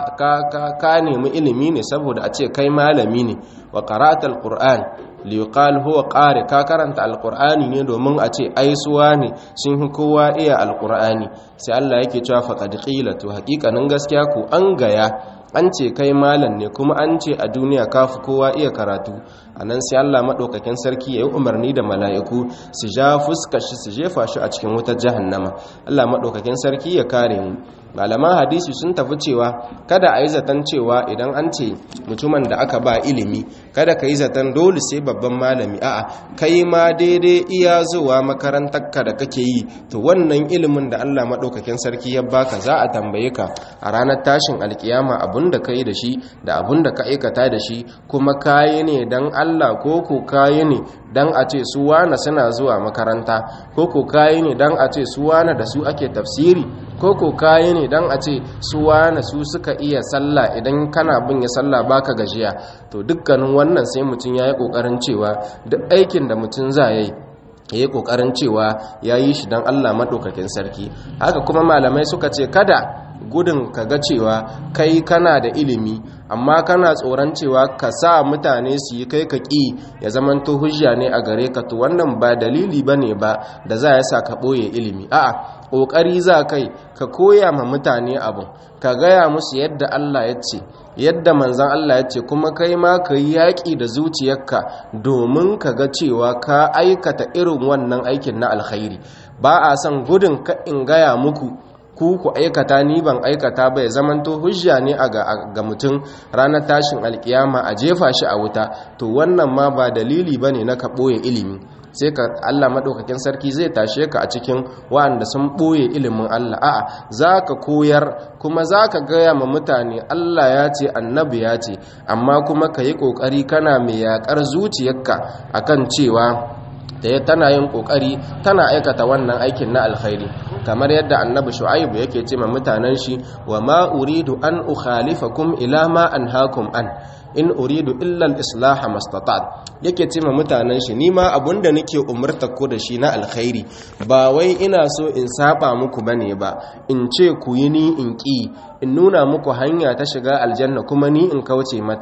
Speaker 1: ka nemi ilimi ne saboda a ce kai malami ne. Wa qara'ta alquran liyuqal huwa qari, ka karanta alqur'ani ne domin a ce ai suwa ne sun fi kowa iya alqur'ani. Sai Allah yake cewa faqad qila, to hakikanin gaskiya ku an gaya, an ce kai malam ne kuma an ce a duniya ka fi kowa iya karatu. Anan sai Allah madaukakin sarki yayi umarni da mala'iku su ja fuskar shi su jefa shi a cikin wutar jahannama. Allah madaukakin sarki ya kare mu. Malaman hadisi sun tafi cewa kada a yi zaton cewa idan an ce mutumin da aka ba ilimi, kada ka yi zaton dole sai babban malami, a'a kai ma daidai iya zuwa makarantarka da kake yi, to wannan ilimin da Allah maɗaukakin sarki ya baka za a tambaye ka a ranar tashin alkiyama abun da ka yi da shi da abun da ka aikata da shi, kuma kayi ne don Allah ko ko kayi ne don a ce su wane suna zuwa makaranta, ko ko kayi ne don a ce su wane da su ake tafsiri, ko ko kayi ne don a ce su wane su suka iya sallah, idan kana bin ya sallah baka gajiya. To dukkanin wannan sai mutum ya yi ƙoƙarin cewa duk aikin da mutum za ya yi ƙoƙarin cewa ya yi shi don Allah maɗaukakin sarki. Haka kuma malamai suka ce kada gudun ka ga cewa kai kana da ilimi amma kana tsoron cewa ka sa mutane su yi kai ka ƙi ya zamanto hujja ne a gare ka, to wannan ba dalili ba ne ba da za ya sa ka ɓoye ilimi. A'a, ƙoƙari za kai ka koya ma mutane abu, ka gaya musu yadda Allah ya ce, yadda manzan Allah ya ce, kuma kai ma ka yi yaƙi da zuciyarka domin ka ga cewa ka aikata irin wannan aikin na alkhairi. Ba a son gudun ka in gaya muku ku aikata ni ban aikata ba ya zamanto hujja ne ga mutum ranar tashin alkiyama a jefa shi a wuta, to wannan ma ba dalili ba ne na ka ɓoye ilimi. Sai ka Allah maɗaukakin sarki zai tashe ka a cikin wa'anda sun ɓoye ilimin Allah. A'a, za ka koyar kuma za ka gaya ma mutane Allah ya ce annabi ya ce, amma kuma ka yi ƙoƙari kana mai yaƙar zuciyarka akan cewa da tana yin kokari tana aikata wannan aikin na alkhairi, kamar yadda annabi shu'aibu yake ce ma mutanen shi, wa ma uridu an ukhalifakum ila ma anhaakum an in uridu illa al-islaha mastata'at. Yake ce ma mutanen shi, ni ma abunda nake umurta ko da shi na alkhairi ba wai ina so in saba muku bane ba, in ce ku yi ni in ki, in nuna muku hanya ta shiga aljanna kuma ni in kauce mata.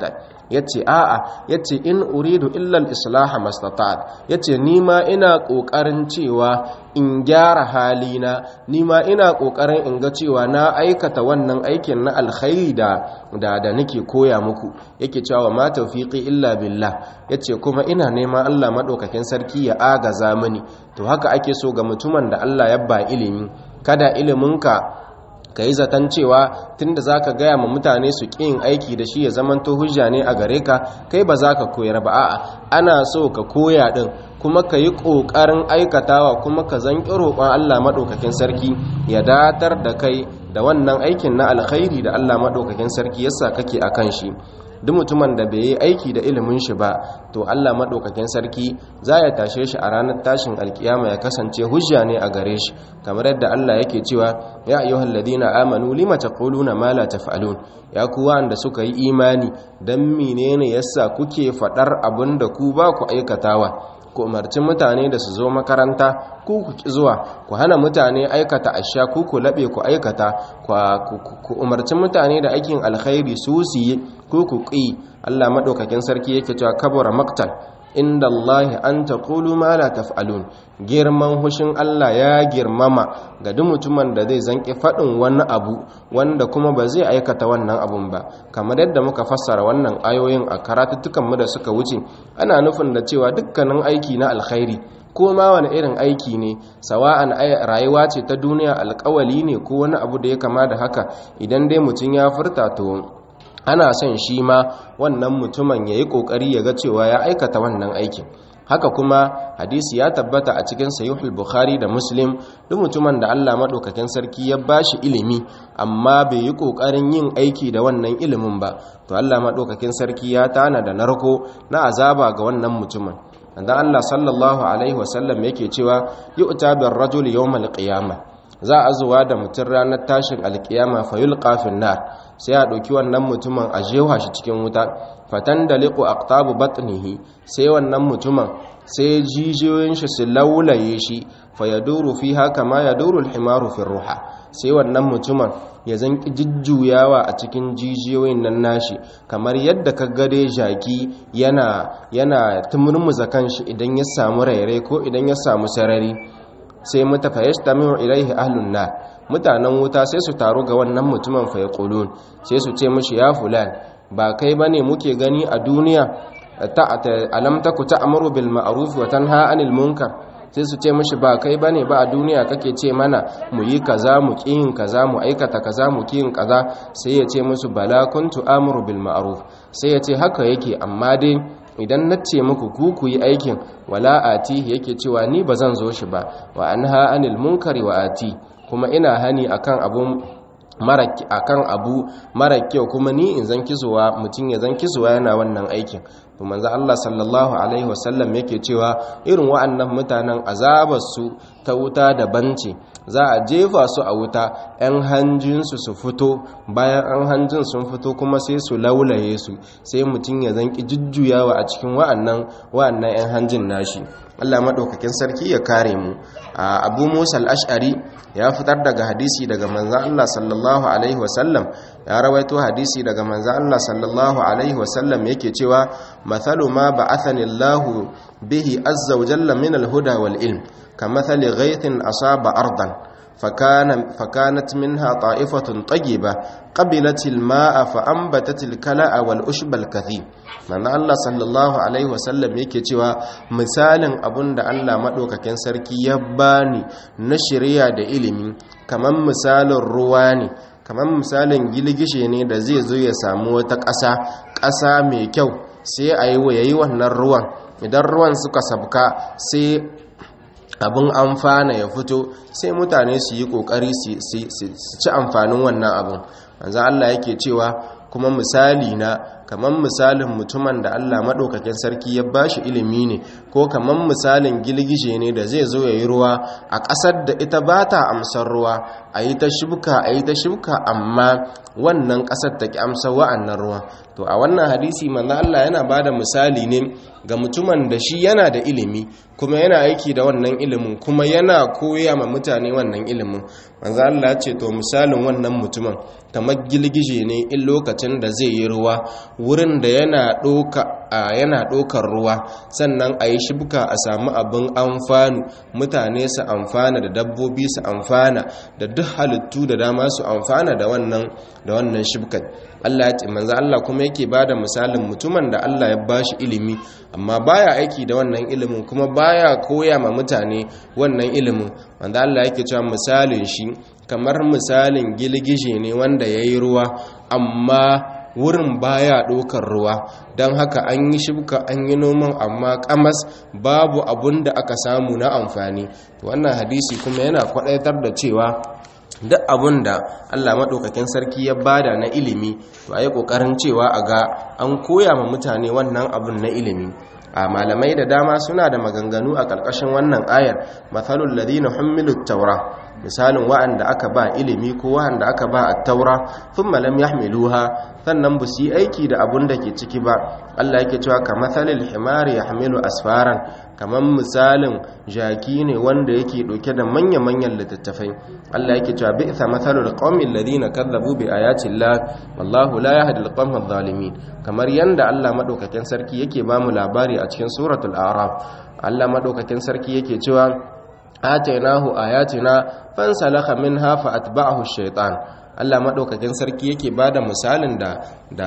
Speaker 1: yace a'a yace in uridu illa al-islah mastata'at yace ni ma ina kokarin cewa in gyara halina ni ma ina kokarin in ga cewa na aikata wannan aikin na alkhairi da nake koya muku yake cewa ma tawfiqi illa billah yace kuma ina neman Allah madaukakin sarki ya agaza mini. To haka ake so ga mutumin da Allah ya ba ilimi, kada iliminka ka yi zaton cewa tunda za ka gaya ma mutane su ƙin aiki da shi ya zamanto hujja ne a gare ka, kai ba za ka koyar ba. A'a, ana so ka koya ɗin kuma ka yi ƙoƙarin aikatawa kuma ka zanƙi roƙon Allah maɗaukakin sarki ya datar da kai da wannan aikin na alkhairi da Allah maɗaukakin sarki yasa kake a kan shi. Duk mutumin da bai yi aiki da ilimin shi ba, to Allah maɗaukakin sarki za ya tashe shi a ranar tashin alkiyama ya kasance hujja ne a gare shi, kamar yadda Allah yake cewa ya ayyuhal ladina amanu lima taquluna ma la taf'alun, ya ku wanda suka yi imani dan menene yasa kuke fadar abin da ku ba ku aikatawa. Ku umarci mutane da su zo makaranta ku ki zuwa, ku hana mutane aikata asha ku labe ku aikata, ku umarci mutane da aikin alkhairi su yi ku ƙi. Allah madaukakin sarki yake cewa kabura maktal inda Allah an taqulu ma la taf'alun. Girman hushin Allah ya girmama ga duk mutumin da zai zanki faɗin wani abu wanda kuma ba zai aikata wannan abun ba. Kamar yadda muka fassara wannan ayoyin a karatuttukan mu da suka wuce, ana nufin da cewa dukkanin aiki na alkhairi ko ma wani irin aiki ne, sawa'an rayuwa ce ta duniya, alƙawali ne ko wani abu da ya kama da haka, idan dai mutum ya furta to ana son shi ma wannan mutumin ya yi ƙoƙari ya ga cewa ya aikata wannan aikin. Haka kuma hadisi ya tabbata a cikin sahihul Bukhari da Muslim, duk mutumin da Allah madaukakin sarki ya bashi ilimi amma bai yi ƙoƙarin yin aiki da wannan ilimin ba, to Allah madaukakin sarki ya tana da narko na azaba ga wannan mutumin. Dan Allah sallallahu alaihi wasallam yake cewa yu'ta bir rajul yawmal qiyamah, za a zuwa da mutum ranar tashin alkiyama fa yulqa fin nar, sai a ɗauki wannan mutumin a jewa shi cikin wuta. Fatan da liƙo aqtabu batnihi, sai wannan mutumin sai jijiyoyin shi su laulaye shi, fa yaduru fiha kama yaduru al-himaru fi ruha, sai wannan mutumin ya zanki jujjuyawa a cikin jijiyoyin nan nashi kamar yadda ka gade jaki yana tumurmuza kanshi idan ya samu raire ko idan ya samu sarari. Sai mutafayastami'u ilaihi ahlun nar, mutanen wuta sai su taru ga wannan mutumin fa yaqulun, sai su ce mishi ya fulan, ba kai bane muke gani a duniya alam taku ta'muru bil ma'ruf wa tanha 'anil munkar, sai su ce mishi ba kai bane ba a duniya kake ce mana mu yi kaza mu kiyin kaza mu aikata kaza mu kiyin kaza. Sai ya ce musu bala kuntu amuru bil ma'ruf, sai ya ce haka yake, amma dai idan na ce muku ku yi aikin wala ati, yake cewa ni ba zan zo shi ba, wa anha anil munkari wa ati, kuma ina hani akan abu mara kyau kuma ni in zan kizuwa, mutum ya zan kizuwa yana wannan aikin. To manzo Allah sallallahu alaihi wasallam yake cewa irin wa'annan mutanen azabar su ta wuta daban ce, za a jefa su a wuta, 'yan hanjinsu su fito, bayan an hanjin sun fito kuma sai su laulaye su, sai mutum ya zanki jujjuyawa a cikin wa'annan 'yan hanjin nashi. Allah madaukakin sarki ya kare mu. Abu Musa al-Ash'ari ya fitar daga hadisi daga manzon Allah sallallahu alaihi wasallam, ya rawaito hadisi daga manzon Allah sallallahu alaihi wasallam yake cewa mathalu ma ba'athani Allah bihi azza wa jalla min al-huda wal ilm kamathali ghaythin asaba ardan فكانت منها طائفة طيبة قبلت الماء فأنبتت الكلاء والأشب الكثير. من الله صلى الله عليه وسلم yake cewa misalin abun da Allah madaukakin sarki ya bani na shari'a da ilimi kaman misalin ruwa ne, kaman misalin gilgishe ne da zai zo ya samu wata ƙasa mai kyau, sai a yayi wannan ruwan, idan ruwan suka sabka sai abin amfana ya fito, sai mutane su yi kokari su ci amfanin wannan abin. manzo Allah yake cewa kuma misali na kaman misalin mutumin da Allah madaukakin sarki ya bashi ilimi ne, ko kaman misalin gilgije ne da zai zo yayi ruwa a ƙasar da ita ba ta amsar ruwa, ayi ta shibka amma wannan ƙasar ta ki amsar wa'annan ruwa. To a wannan hadisi manzo Allah yana bada misali ne ga mutumin da shi yana da ilimi kuma yana aiki da wannan ilimin kuma yana koya ma mutane wannan ilimin. Manzo Allah ya ce to misalin wannan mutumin kamar gilgije ne in lokacin da zai yi ruwa, wurin da yana ɗaukar ruwa sannan a yi shibka a samu abin amfanu, mutane su amfana da dabbobi su amfana da duk halittu da dama su amfana da wannan shibkan. Allah ya ce manzo Allah kuma yake bada misalin mutumin da Allah ya bashi ilimi amma baya aiki da wannan ilimin kuma baya koya ma mutane wannan ilimin. Manzo Allah yake cewa misalin shi kamar misalin gilgije ne wanda yayi ruwa amma wurin baya ɗaukar ruwa, don haka an yi shibka an yi noman amma kamas babu abun da aka samu na amfani. Wannan hadisi kuma yana kwadaitar da cewa duk abun da Allah maɗaukakin sarki ya bada na ilimi to a yi ƙoƙarin cewa a ga an koya ma mutane wannan abun na ilimi. A malamai da dama suna da maganganu a ƙarƙashin wannan ayar, mathalul ladina hummilut taura, misalin wa'anda aka ba ilimi ko wa'anda aka ba at-taura thumma lam yahmiluha, sannan ba su yi aiki da abun da ke ciki ba. Allah yake cewa kamathalil himari yahmilu asfaran, kamar misalin jaki ne wanda yake ɗauke da manya-manyan littattafai. Allah yake cewa bi'sa mathalul qaumil ladina kadzabu bi ayati llah wallahu la yahdi al-qawma adh-dhalimin, kamar yanda Allah madaukakin sarki yake ba mu labari a cikin suratul a'raf. Allah madaukakin sarki yake cewa atainahu ayatina fansalakha minha fa atba'ahu ash-shaytan. Allah madaukakin sarki yake bada misalin da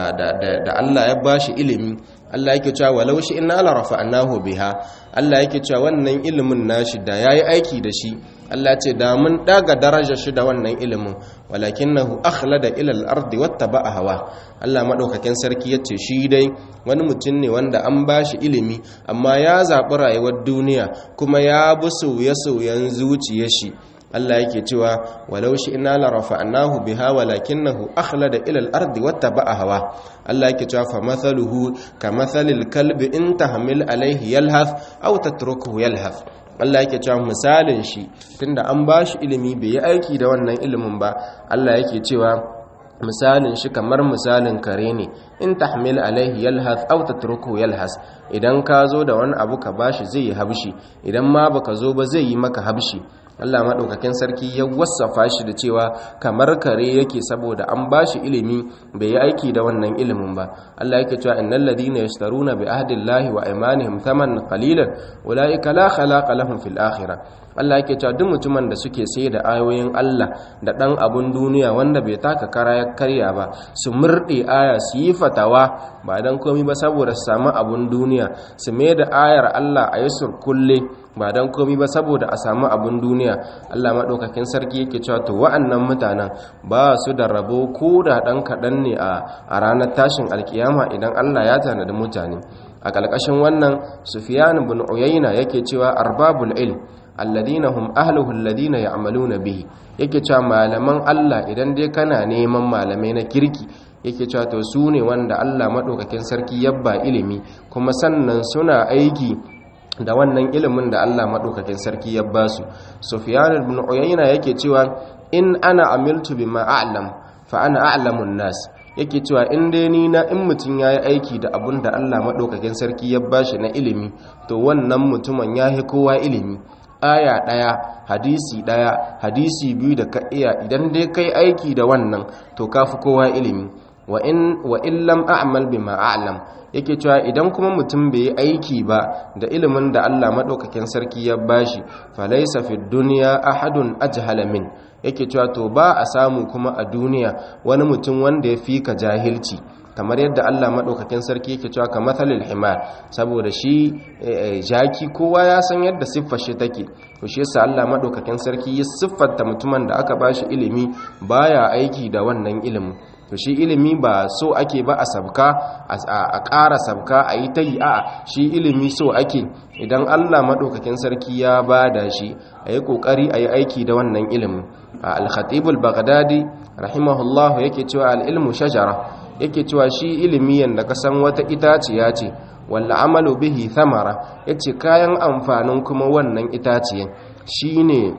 Speaker 1: Allah ya bashi ilimi. Allah yake cewa walau shi inna la rafa'nahu biha, Allah yake cewa wannan ilimin nashi da yayi aiki da shi, Allah ce da mun daga darajar shi da wannan ilimin, walakinahu akhlada ila al-ardi wattaba'a hawa. Allah madaukakin sarki yace shi dai wani mutum ne wanda an bashi ilimi amma ya zabi rayuwar duniya kuma ya bi soyayyen zuciyar shi. Allah yake cewa walau shi inna la rafa'nahu biha walakinahu akhlada ila al-ardi wattaba'a hawa. Allah yake cewa fa mathaluhu kamathalil kalbi in tahmil alayhi yalhath aw tatrukuhu yalhath. Allah yake cewa misalin shi tunda an bashi ilimi bai yi aiki da wannan ilimin ba, Allah yake cewa misalin shi kamar misalin kare ne, in tahmil alaihi yalhath aw tatruku yalhas, idan ka zo da wani abu ka bashi zai yi habshi, idan ma baka zo ba zai yi maka habshi. Allah madaukakin sarki ya wasafa shi da cewa kamar kare yake saboda an bashi ilimi bai yi aiki da wannan ilimin ba. Allah yake cewa innal ladina yashtaruna bi ahdillahi wa aymanihim thamanan qalilan ulaika la khalaqa lahum fil akhirah. Allah yake cewa duk mutumin da suke sai da ayoyin Allah da dan abun duniya wanda bai taka kara ya karya ba, su murde aya su yi fatawa ba dan komai ba saboda su samu abun duniya, su mai da ayar Allah a yasur kulle ba dan komai ba saboda a samu abun duniya. Allah madaukakin sarki yake cewa to wa'annan mutanen ba su da rabo ko da dan kadan ne a ranar tashin alkiyama idan Allah ya tanadi mutane. A kalkashin wannan Sufyan ibn Uyayna yake cewa arbabul ilm alladhina hum ahluhu alladhina ya'maluna bihi, yake cewa malaman Allah idan dai kana neman malamai na kirki, yake cewa to su ne wanda Allah madaukakin sarki yabba ilimi kuma sannan suna aiki da wannan ilimin da Allah madaukakin sarki ya ba su. Sufyan ibn Uyayna yake cewa in ana amiltu bima a'lam fa ana a'lamun nas, yake cewa in dai ni na in mutun yayi aiki da abun da Allah madaukakin sarki ya bashi na ilimi to wannan mutumin yahi kowa ilimi. Aya daya, hadisi daya, hadisi biyu da ka iya, idan dai kai aiki da wannan to kafi kowa ilimi. Wa in lam a'mal bima a'lam, yake cewa idan kuma mutum bai yi aiki ba da ilimin da Allah madaukakin sarki ya bashi, falaysa fid dunya ahadun ajhala min, yake cewa to ba a samu kuma a duniya wani mutum wanda ya fika jahilci, kamar yadda Allah madaukakin sarki yake cewa kamathalil himar, saboda shi jaki kowa ya san yadda siffar shi take, to shi yasa Allah madaukakin sarki ya siffarta mutumin da aka bashi ilimi baya aiki da wannan ilimin. To shi ilimi ba so ake ba a sabka a ƙara sabka a yi ta yi, a shi ilimi so ake idan Allah madaukakin sarki ya bada shi a yi ƙoƙari a yi aiki da wannan ilimin. Al-Khatib al-Baghdadi rahimahullahu yake cewa al-ilmu shajara, yake cewa shi ilimi yanda ka san wata itaciya ce, walla amalu bihi thamara, yace kayan amfanin kuma wannan itaciyen shine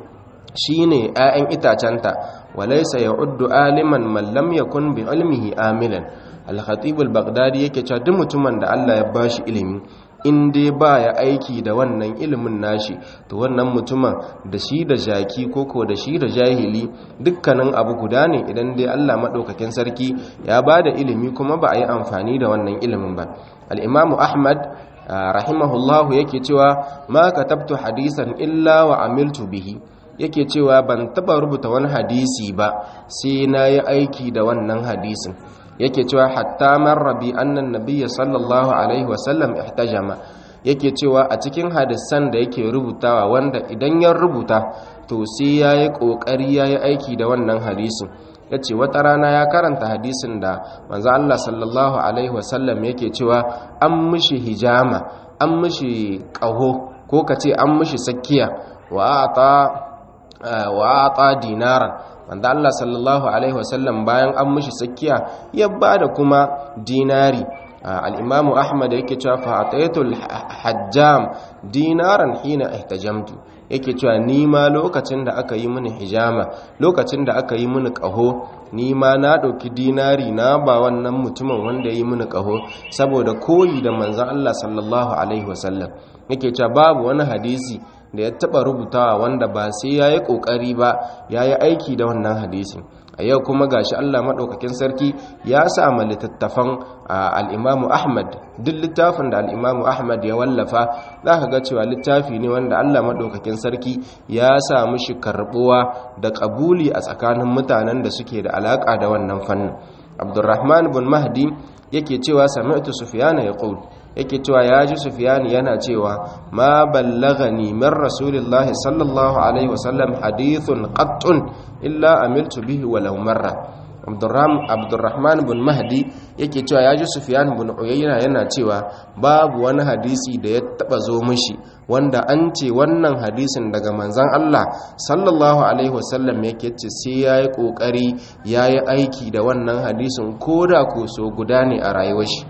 Speaker 1: 'ya'yan itacenta, walaysa ya'uddu aliman man lam yakun bi ilmihi amilan. Al-Khatib al-Baghdadi yake cewa duk mutumin da Allah ya bashi ilimi in dai baya aiki da wannan ilimin nashi to wannan mutumin da shi da jaki koko da shi da jahili dukkanin abu guda ne idan dai Allah madaukakin sarki ya bada ilimi kuma ba a yi amfani da wannan ilimin ba. al-Imam Ahmad rahimahullahu yake cewa ma katabtu hadisan illa wa amiltu bihi, yake cewa ban taba rubuta wani hadisi ba sai na yi aiki da wannan hadisin. yake cewa hatta marra bi annan nabiyya sallallahu alaihi wasallam ihtajama, yake cewa a cikin hadisan da yake rubutawa wanda idan ya rubuta to sai yayi kokari yayi aiki da wannan hadisin. yace wata rana ya karanta hadisin da manzo Allah sallallahu alaihi wasallam yake cewa an mishi hijama, an mishi qaho ko kace an mishi sakkiya wa ata dinaran. wanda Allah sallallahu alaihi wasallam bayan an mishi sakkiya ya bada kuma dinari. al-Imam Ahmad yake cewa fa ataitul hajjam dinaran hina ihtajamtu, yake cewa ni ma lokacin da aka yi mini hijama, lokacin da aka yi mini qaho, ni ma na dauki dinari na ba wannan mutumin wanda ya yi mini qaho saboda koyi da manzon Allah sallallahu alaihi wasallam. yake cewa babu wani hadisi da ya taba rubutawa wanda ba sai yayi kokari ba yayi aiki da wannan hadisi. a yau kuma gashi Allah madaukakin sarki ya sa ma littattafan al-Imam Ahmad, duk littafin da al-Imam Ahmad ya wallafa zaka ga cewa littafi ne wanda Allah madaukakin sarki ya sa mishi karbuwa da kabuli a tsakanin mutanen da suke da alaka da wannan fannin. Abdurrahman ibn Mahdi yake cewa sami'tu Sufyan yaqul, yake cewa ya ji Sufyan yana cewa ma ballagani min rasulillahi sallallahu alaihi wasallam hadithun qattun illa amiltu bihi walau marra. Abdurrahman bin Mahdi yake cewa ya ji Sufyan bin Uyayna yana cewa babu wani hadisi da ya taba zo mishi wanda an ce wannan hadisin daga manzon Allah sallallahu alaihi wasallam yake ce sai yayi kokari yayi aiki da wannan hadisin koda ko so guda ne a rayuwar shi.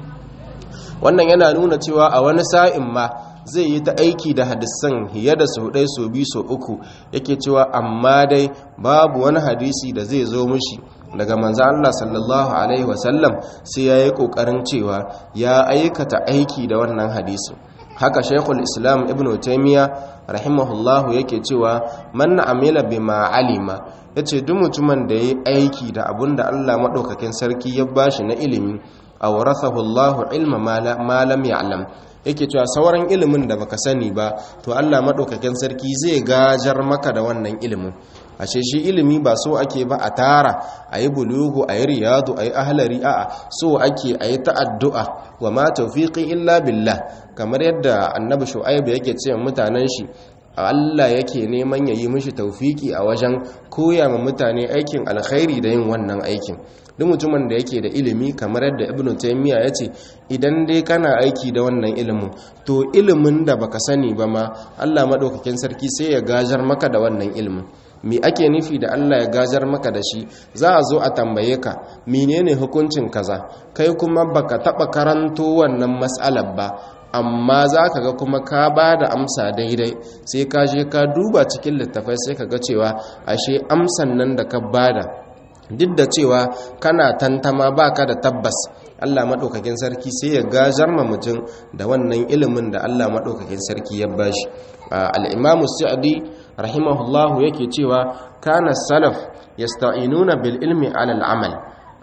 Speaker 1: wannan yana nuna cewa a wani sa'in ma zai yi ta aiki da hadisan hiye da sau ɗaya sau biyu sau uku, yake cewa amma dai babu wani hadisi da zai zo mishi daga manzan Allah sallallahu alaihi wasallam sai ya yi ƙoƙarin cewa ya aikata aiki da wannan hadisin. haka Shaykhul Islam Ibn Taymiyyah rahimahullahu yake cewa man amila bima alima, yace duk mutumin da yayi aiki da abinda Allah madaukakin sarki ya bashi na ilimi, awrathahu Allahu ilma ma lam ya'lam, yake cewa sauran ilimin da baka sani ba to Allah madaukakin sarki zai gajar maka da wannan ilimin. ashe shi ilimi ba so ake ba a tara ayi bulugu ayi riyadu ayi ahlari, a'a so ake ayi ta'addu'a wa ma tawfiqi illa billah, kamar yadda annabi Shu'aib yake cewa mutanen shi Allah yake neman yayi mishi tawfiki a wajen koya ma mutane aikin alkhairi da yin wannan aikin. duk mutumin da yake da ilimi kamar yadda Ibn Taymiyyah ya ce idan dai kana aiki da wannan ilimin to ilimin da baka sani ba ma Allah madaukakin sarki sai ya gajar maka da wannan ilimin. me ake nufi da Allah ya gajar maka da shi? za a zo a tambaye ka menene hukuncin kaza, kai kuma baka taba karanto wannan mas'alar ba amma za ka ga kuma ka ba da amsa daidai, sai ka je ka duba cikin littafai sai ka ga cewa ashe amsan nan da ka bada duk da cewa kana tantama baka da tabbas, Allah madaukakin sarki sai ya gajar ma mutum da wannan ilimin da Allah madaukakin sarki ya bashi. al-Imam Sa'di rahimahullahu yake cewa kana salaf yasta'inuna bil ilmi ala al-amal,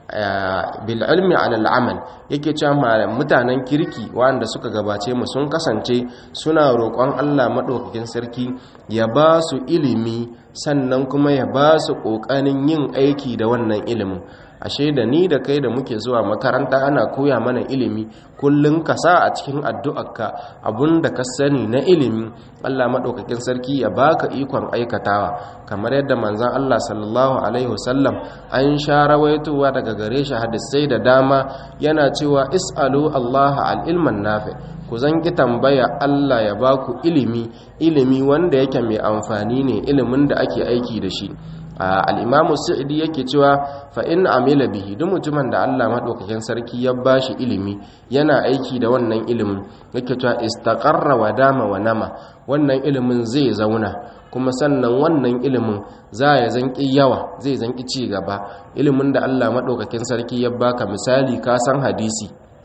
Speaker 1: bil ilmi ala al-amal, yake cewa mutanen kirki wanda suka gabace mu sun kasance suna roƙon Allah madaukakin sarki ya ba su ilimi sannan kuma ya ba su ƙoƙarin yin aiki da wannan ilimin. ashe da ni da kai da muke zuwa makaranta ana koya mana ilimi, kullum ka sa a cikin addu'arka abun da ka sani na ilimi Allah madaukakin sarki ya baka ikon aikatawa, kamar yadda manzon Allah sallallahu alaihi wasallam an sha rawaitowa daga gare shi hadisai da dama yana cewa is'alu Allah al-ilman nafi, ku zanki tambaya Allah ya baku ilimi wanda yake mai amfani ne, ilimin da ake aiki da shi. al-Imam Sa'di yake cewa fa in amila bihi, duk mutumin da Allah madaukakin sarki ya bashi ilimi yana aiki da wannan ilimin, yake cewa istaqarra wa dama wa nama, wannan ilimin zai zauna kuma sannan wannan ilimin zai zanki ci gaba. ilimin da Allah madaukakin sarki ya baka, misali ka san hadisi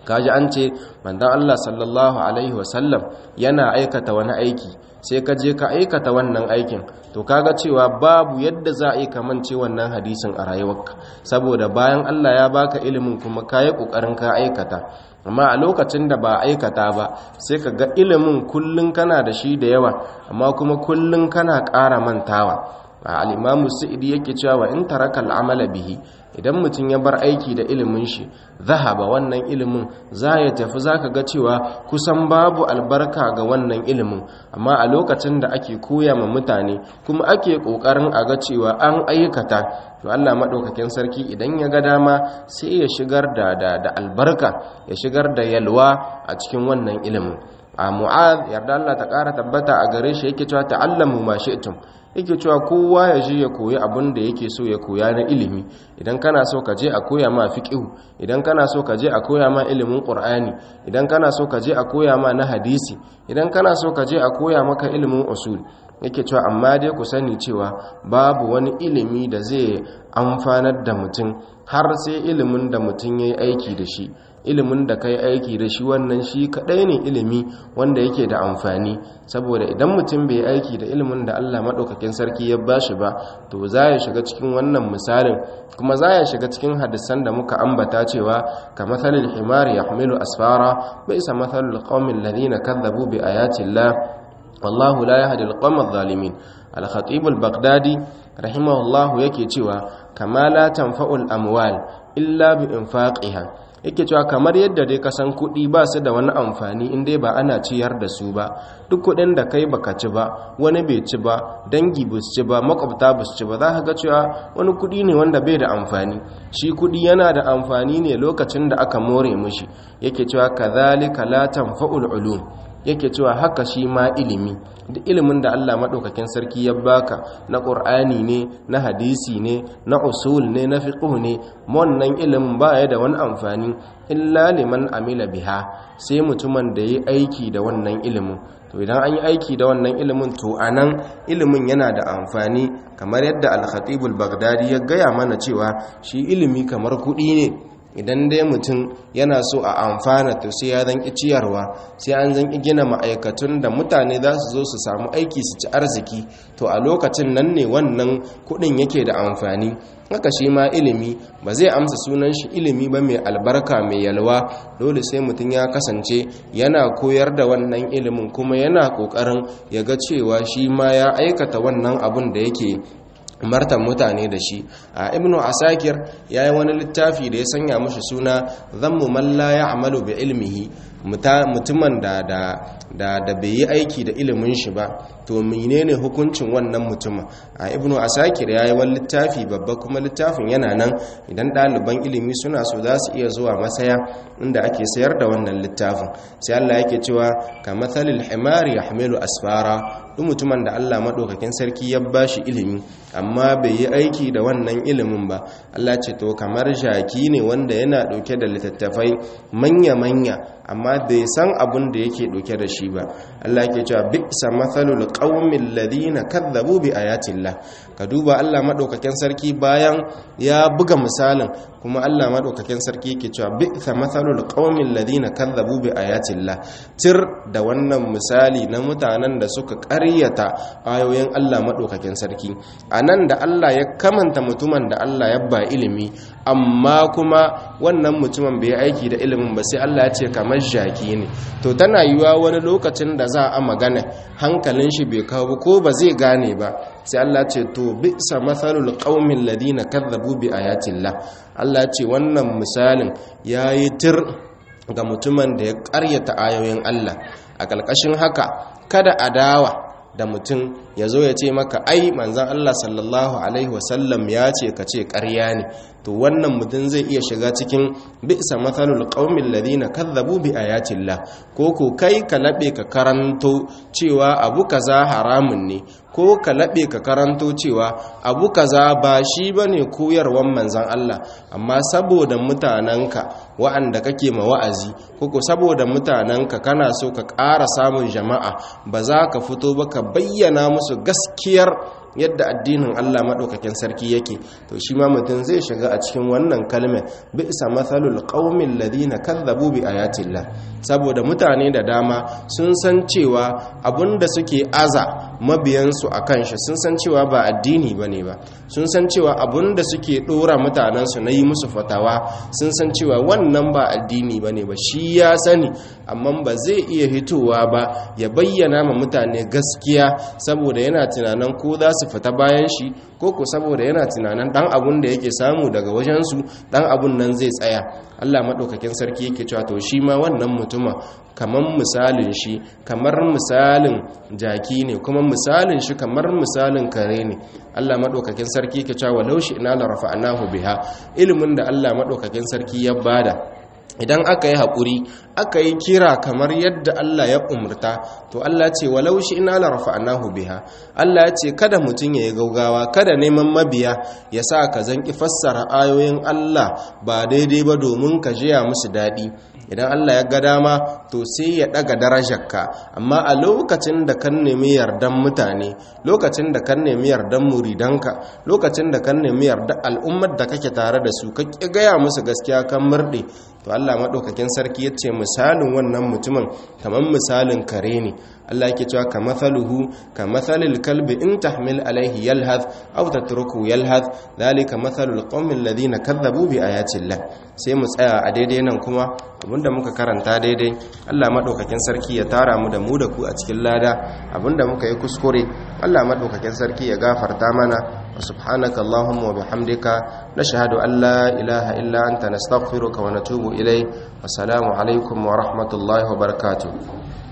Speaker 1: kaji an ce manzon Allah sallallahu alaihi wasallam yana aikata wani aiki sai ka je ka aikata wannan aikin to kaga cewa babu yadda za a yi kamance wannan hadisin a rayuwarka saboda bayan Allah ya baka ilimin kuma ka yi kokarin ka aikata amma a lokacin da ba aikata ba sai ka ga ilimin kullun kana da shi da yawa amma kuma kullun kana ƙara mantawa. al-Imam Sa'idi yake cewa in taraka al-amala bihi idan mutum ya bar aiki da ilimin shi zahaba wannan ilimin za ya tafi zaka ga cewa kusan babu albarka ga wannan ilimin amma a lokacin da ake koya ma mutane kuma ake kokarin a ga cewa an aikata to Allah madaukakin sarki idan ya ga dama sai ya shigar da albarka ya shigar da yalwa a cikin wannan ilimin. a Mu'adh yarda Allah ta ƙara tabbata a gare shi yake cewa ta'allamu ma shi'tum yake cewa kowa ya je ya koyi abin da yake so ya koya na ilimi. Idan kana so ka je a koya ma fiqh, idan kana so ka je a koya ma ilimin Qur'ani, idan kana so ka je a koya ma na hadisi, idan kana so ka je a koya maka ilimin usul. Yake cewa amma dai ku sani cewa babu wani ilimi da zai amfanar da mutum har sai ilimin da mutum yayi aiki da shi. Ilimin da kai aiki da shi wannan shi kadai ne ilimi wanda yake da amfani saboda idan mutum bai aiki da ilimin da Allah madaukakin sarki ya bashi ba to za ya shiga cikin wannan misalin kuma za ya shiga cikin hadisan da muka ambata cewa kamathalil himari yahmilu asfara bisa mathalul qaumil ladina kadzabu bi ayati Allah wallahu la yahdi alqawmal zalimin. Al-Khatib al-Baghdadi rahimahullahu yake cewa kama la tanfa'ul amwal illa bi infaqiha yake cewa kamar yadda dai ka san kuɗi ba su da wani amfani in dai ba ana ciyar da su ba duk kuɗin da kai baka ci ba wani bai ci ba dangi ba su ci ba makwabta ba su ci ba za ka ga cewa wani kuɗi ne wanda bai da amfani. Shi kuɗi yana da amfani ne lokacin da aka more mishi. Yake cewa kadhalika la tanfa'ul ulum yake cewa haka shi ma ilimi duk ilimin da Allah madaukakin sarki ya baka na Qur'ani ne na hadisi ne na usul ne na fiqh ne wannan ilimin ba ya da wani amfani illa liman amila biha sai mutumin da yi aiki da wannan ilimin. To idan an yi aiki da wannan ilimin to anan ilimin yana da amfani kamar yadda Al-Khatib al-Baghdadi ya gaya mana cewa shi ilimi kamar kuɗi ne. Idan dai mutum yana so a amfana to sai ya zanki ciyarwa sai an zanki gina ma'aikatun da mutane za su zo su samu aiki su ci arziki to a lokacin nan ne wannan kudin yake da amfani. Haka shi ma ilimi ba zai amsa sunan shi ilimi ba mai albarka mai yalwa dole sai mutum ya kasance yana koyar da wannan ilimin kuma yana kokarin ya ga cewa shi ma ya aikata wannan abun da yake martan mutane da shi. A Ibnu Asakir yayi wani littafi da ya sanya mashi suna Dhammu man la ya'malu bi ilmihi mutumin da bai yi aiki da ilimin shi ba to menene hukuncin wannan mutumin. A Ibnu Asakir yayi wani littafi babba kuma littafin yana nan idan ɗaliban ilimi suna so za su iya zuwa masaya inda ake sayar da wannan littafin. Sai Allah yake cewa kamathalil himari yahmilu asfara duk mutumin da Allah madaukakin sarki ya bashi ilimi amma bai yi aiki da wannan ilimin ba Allah ce to kamar jaki ne wanda yana dauke da littattafai manya-manya amma bai san abun da yake dauke da shi ba. Allah yake cewa bi'sa mathalul qaumil ladina kadzabu bi ayatillah. Ka duba Allah madaukakin sarki bayan ya buga misalin kuma Allah madaukakin sarki yake cewa bi'sa mathalul qaumil ladina kadzabu bi ayatillah. Tir da wannan misali na mutanen da suka ƙaryata ayoyin Allah madaukakin sarki. Anan da Allah ya kamanta mutumin da Allah ya ba ilimi amma kuma wannan mutumin bai aiki da ilimin ba sai Allah ya ce kamar jaki ne. To tana yiwa wani lokacin da za a magana hankalin shi bai kawo ko ba zai gane ba sai Allah ce to bi'sa mathalul qaumil ladina kadzabu bi ayatillah. Allah ce wannan misalin yayi tir ga mutumin da ya ƙaryata ayoyin Allah. A ƙarƙashin haka kada adawa da mutum ya zo ya ce maka ai manzan Allah sallallahu alaihi wasallam ya ce ka ce ƙarya ne to wannan mutum zai iya shiga cikin bi'sa mathalul qaumil ladina kadzabu bi ayatillah. Ko kai ka labe ka karanto cewa abu kaza haramun ne ko ka labe ka karanto cewa abu kaza ba shi bane koyarwan manzan Allah amma saboda mutananka wa'anda kake ma wa'azi ko saboda mutananka kana so ka ƙara samun jama'a ba za ka fito ba ka bayyana musu gaskiyar yadda addinin Allah madaukakin sarki yake to shi ma mutum zai shiga a cikin wannan kalmar bi'sa mathalul qaumil ladina kazzabu bi ayatillah saboda mutane da dama sun san cewa abinda suke aza mabiyansu akan shi sun san cewa ba addini bane ba sun san cewa abinda suke dora mutanensu na yi musu fatawa sun san cewa wannan ba addini bane ba shi ya sani amma ba zai iya hitowa ba ya bayyana ma mutane gaskiya saboda yana tunanin ko za su fita bayan shi ko saboda yana tunanin dan abun da yake samu daga wajensu dan abun nan zai tsaya Allah madaukakin sarki yake cewa to shi ma wannan mutuma kamar misalin shi kamar misalin jaki ne kuma misalin shi kamar misalin kare ne Allah madaukakin sarki yake cewa walau shi ina la rafa'nahu biha ilimin da Allah madaukakin sarki ya bada idan aka yi haƙuri aka yi kira kamar yadda Allah ya umurta to Allah ce walau shi ina la rafa'nahu biha Allah ya ce kada mutum ya yi gaugawa kada neman mabiya ya sa ka zanki fassara ayoyin Allah ba daidai ba domin ka jiya musu daɗi idan Allah ya ga dama to sai ya daga darajarka amma a lokacin da kan nemi yardan mutane lokacin da kan nemi yardan muridanka lokacin da kan nemi yardan al'ummar da kake tare da su ka gaya musu gaskiya kan murde to Allah madaukakin sarki yace misalin wannan mutumin kamar misalin kare ne Allah yake cewa kamathaluhu kamathalil kalbi in tahmil alayhi yalhath aw tatruku yalhath dhalika mathalul qaumil ladina kadzabu bi ayati llah sai mu tsaya a daidai nan kuma abinda muka karanta daidai Allah madaukakin sarki ya tara mu da ku a cikin lada abinda muka yi kuskure Allah madaukakin sarki ya gafarta mana wa subhanaka allahumma wa bihamdika nashhadu an la ilaha illa anta nastaghfiruka wa natubu ilayk wa assalamu alaikum wa rahmatullahi wa barakatuh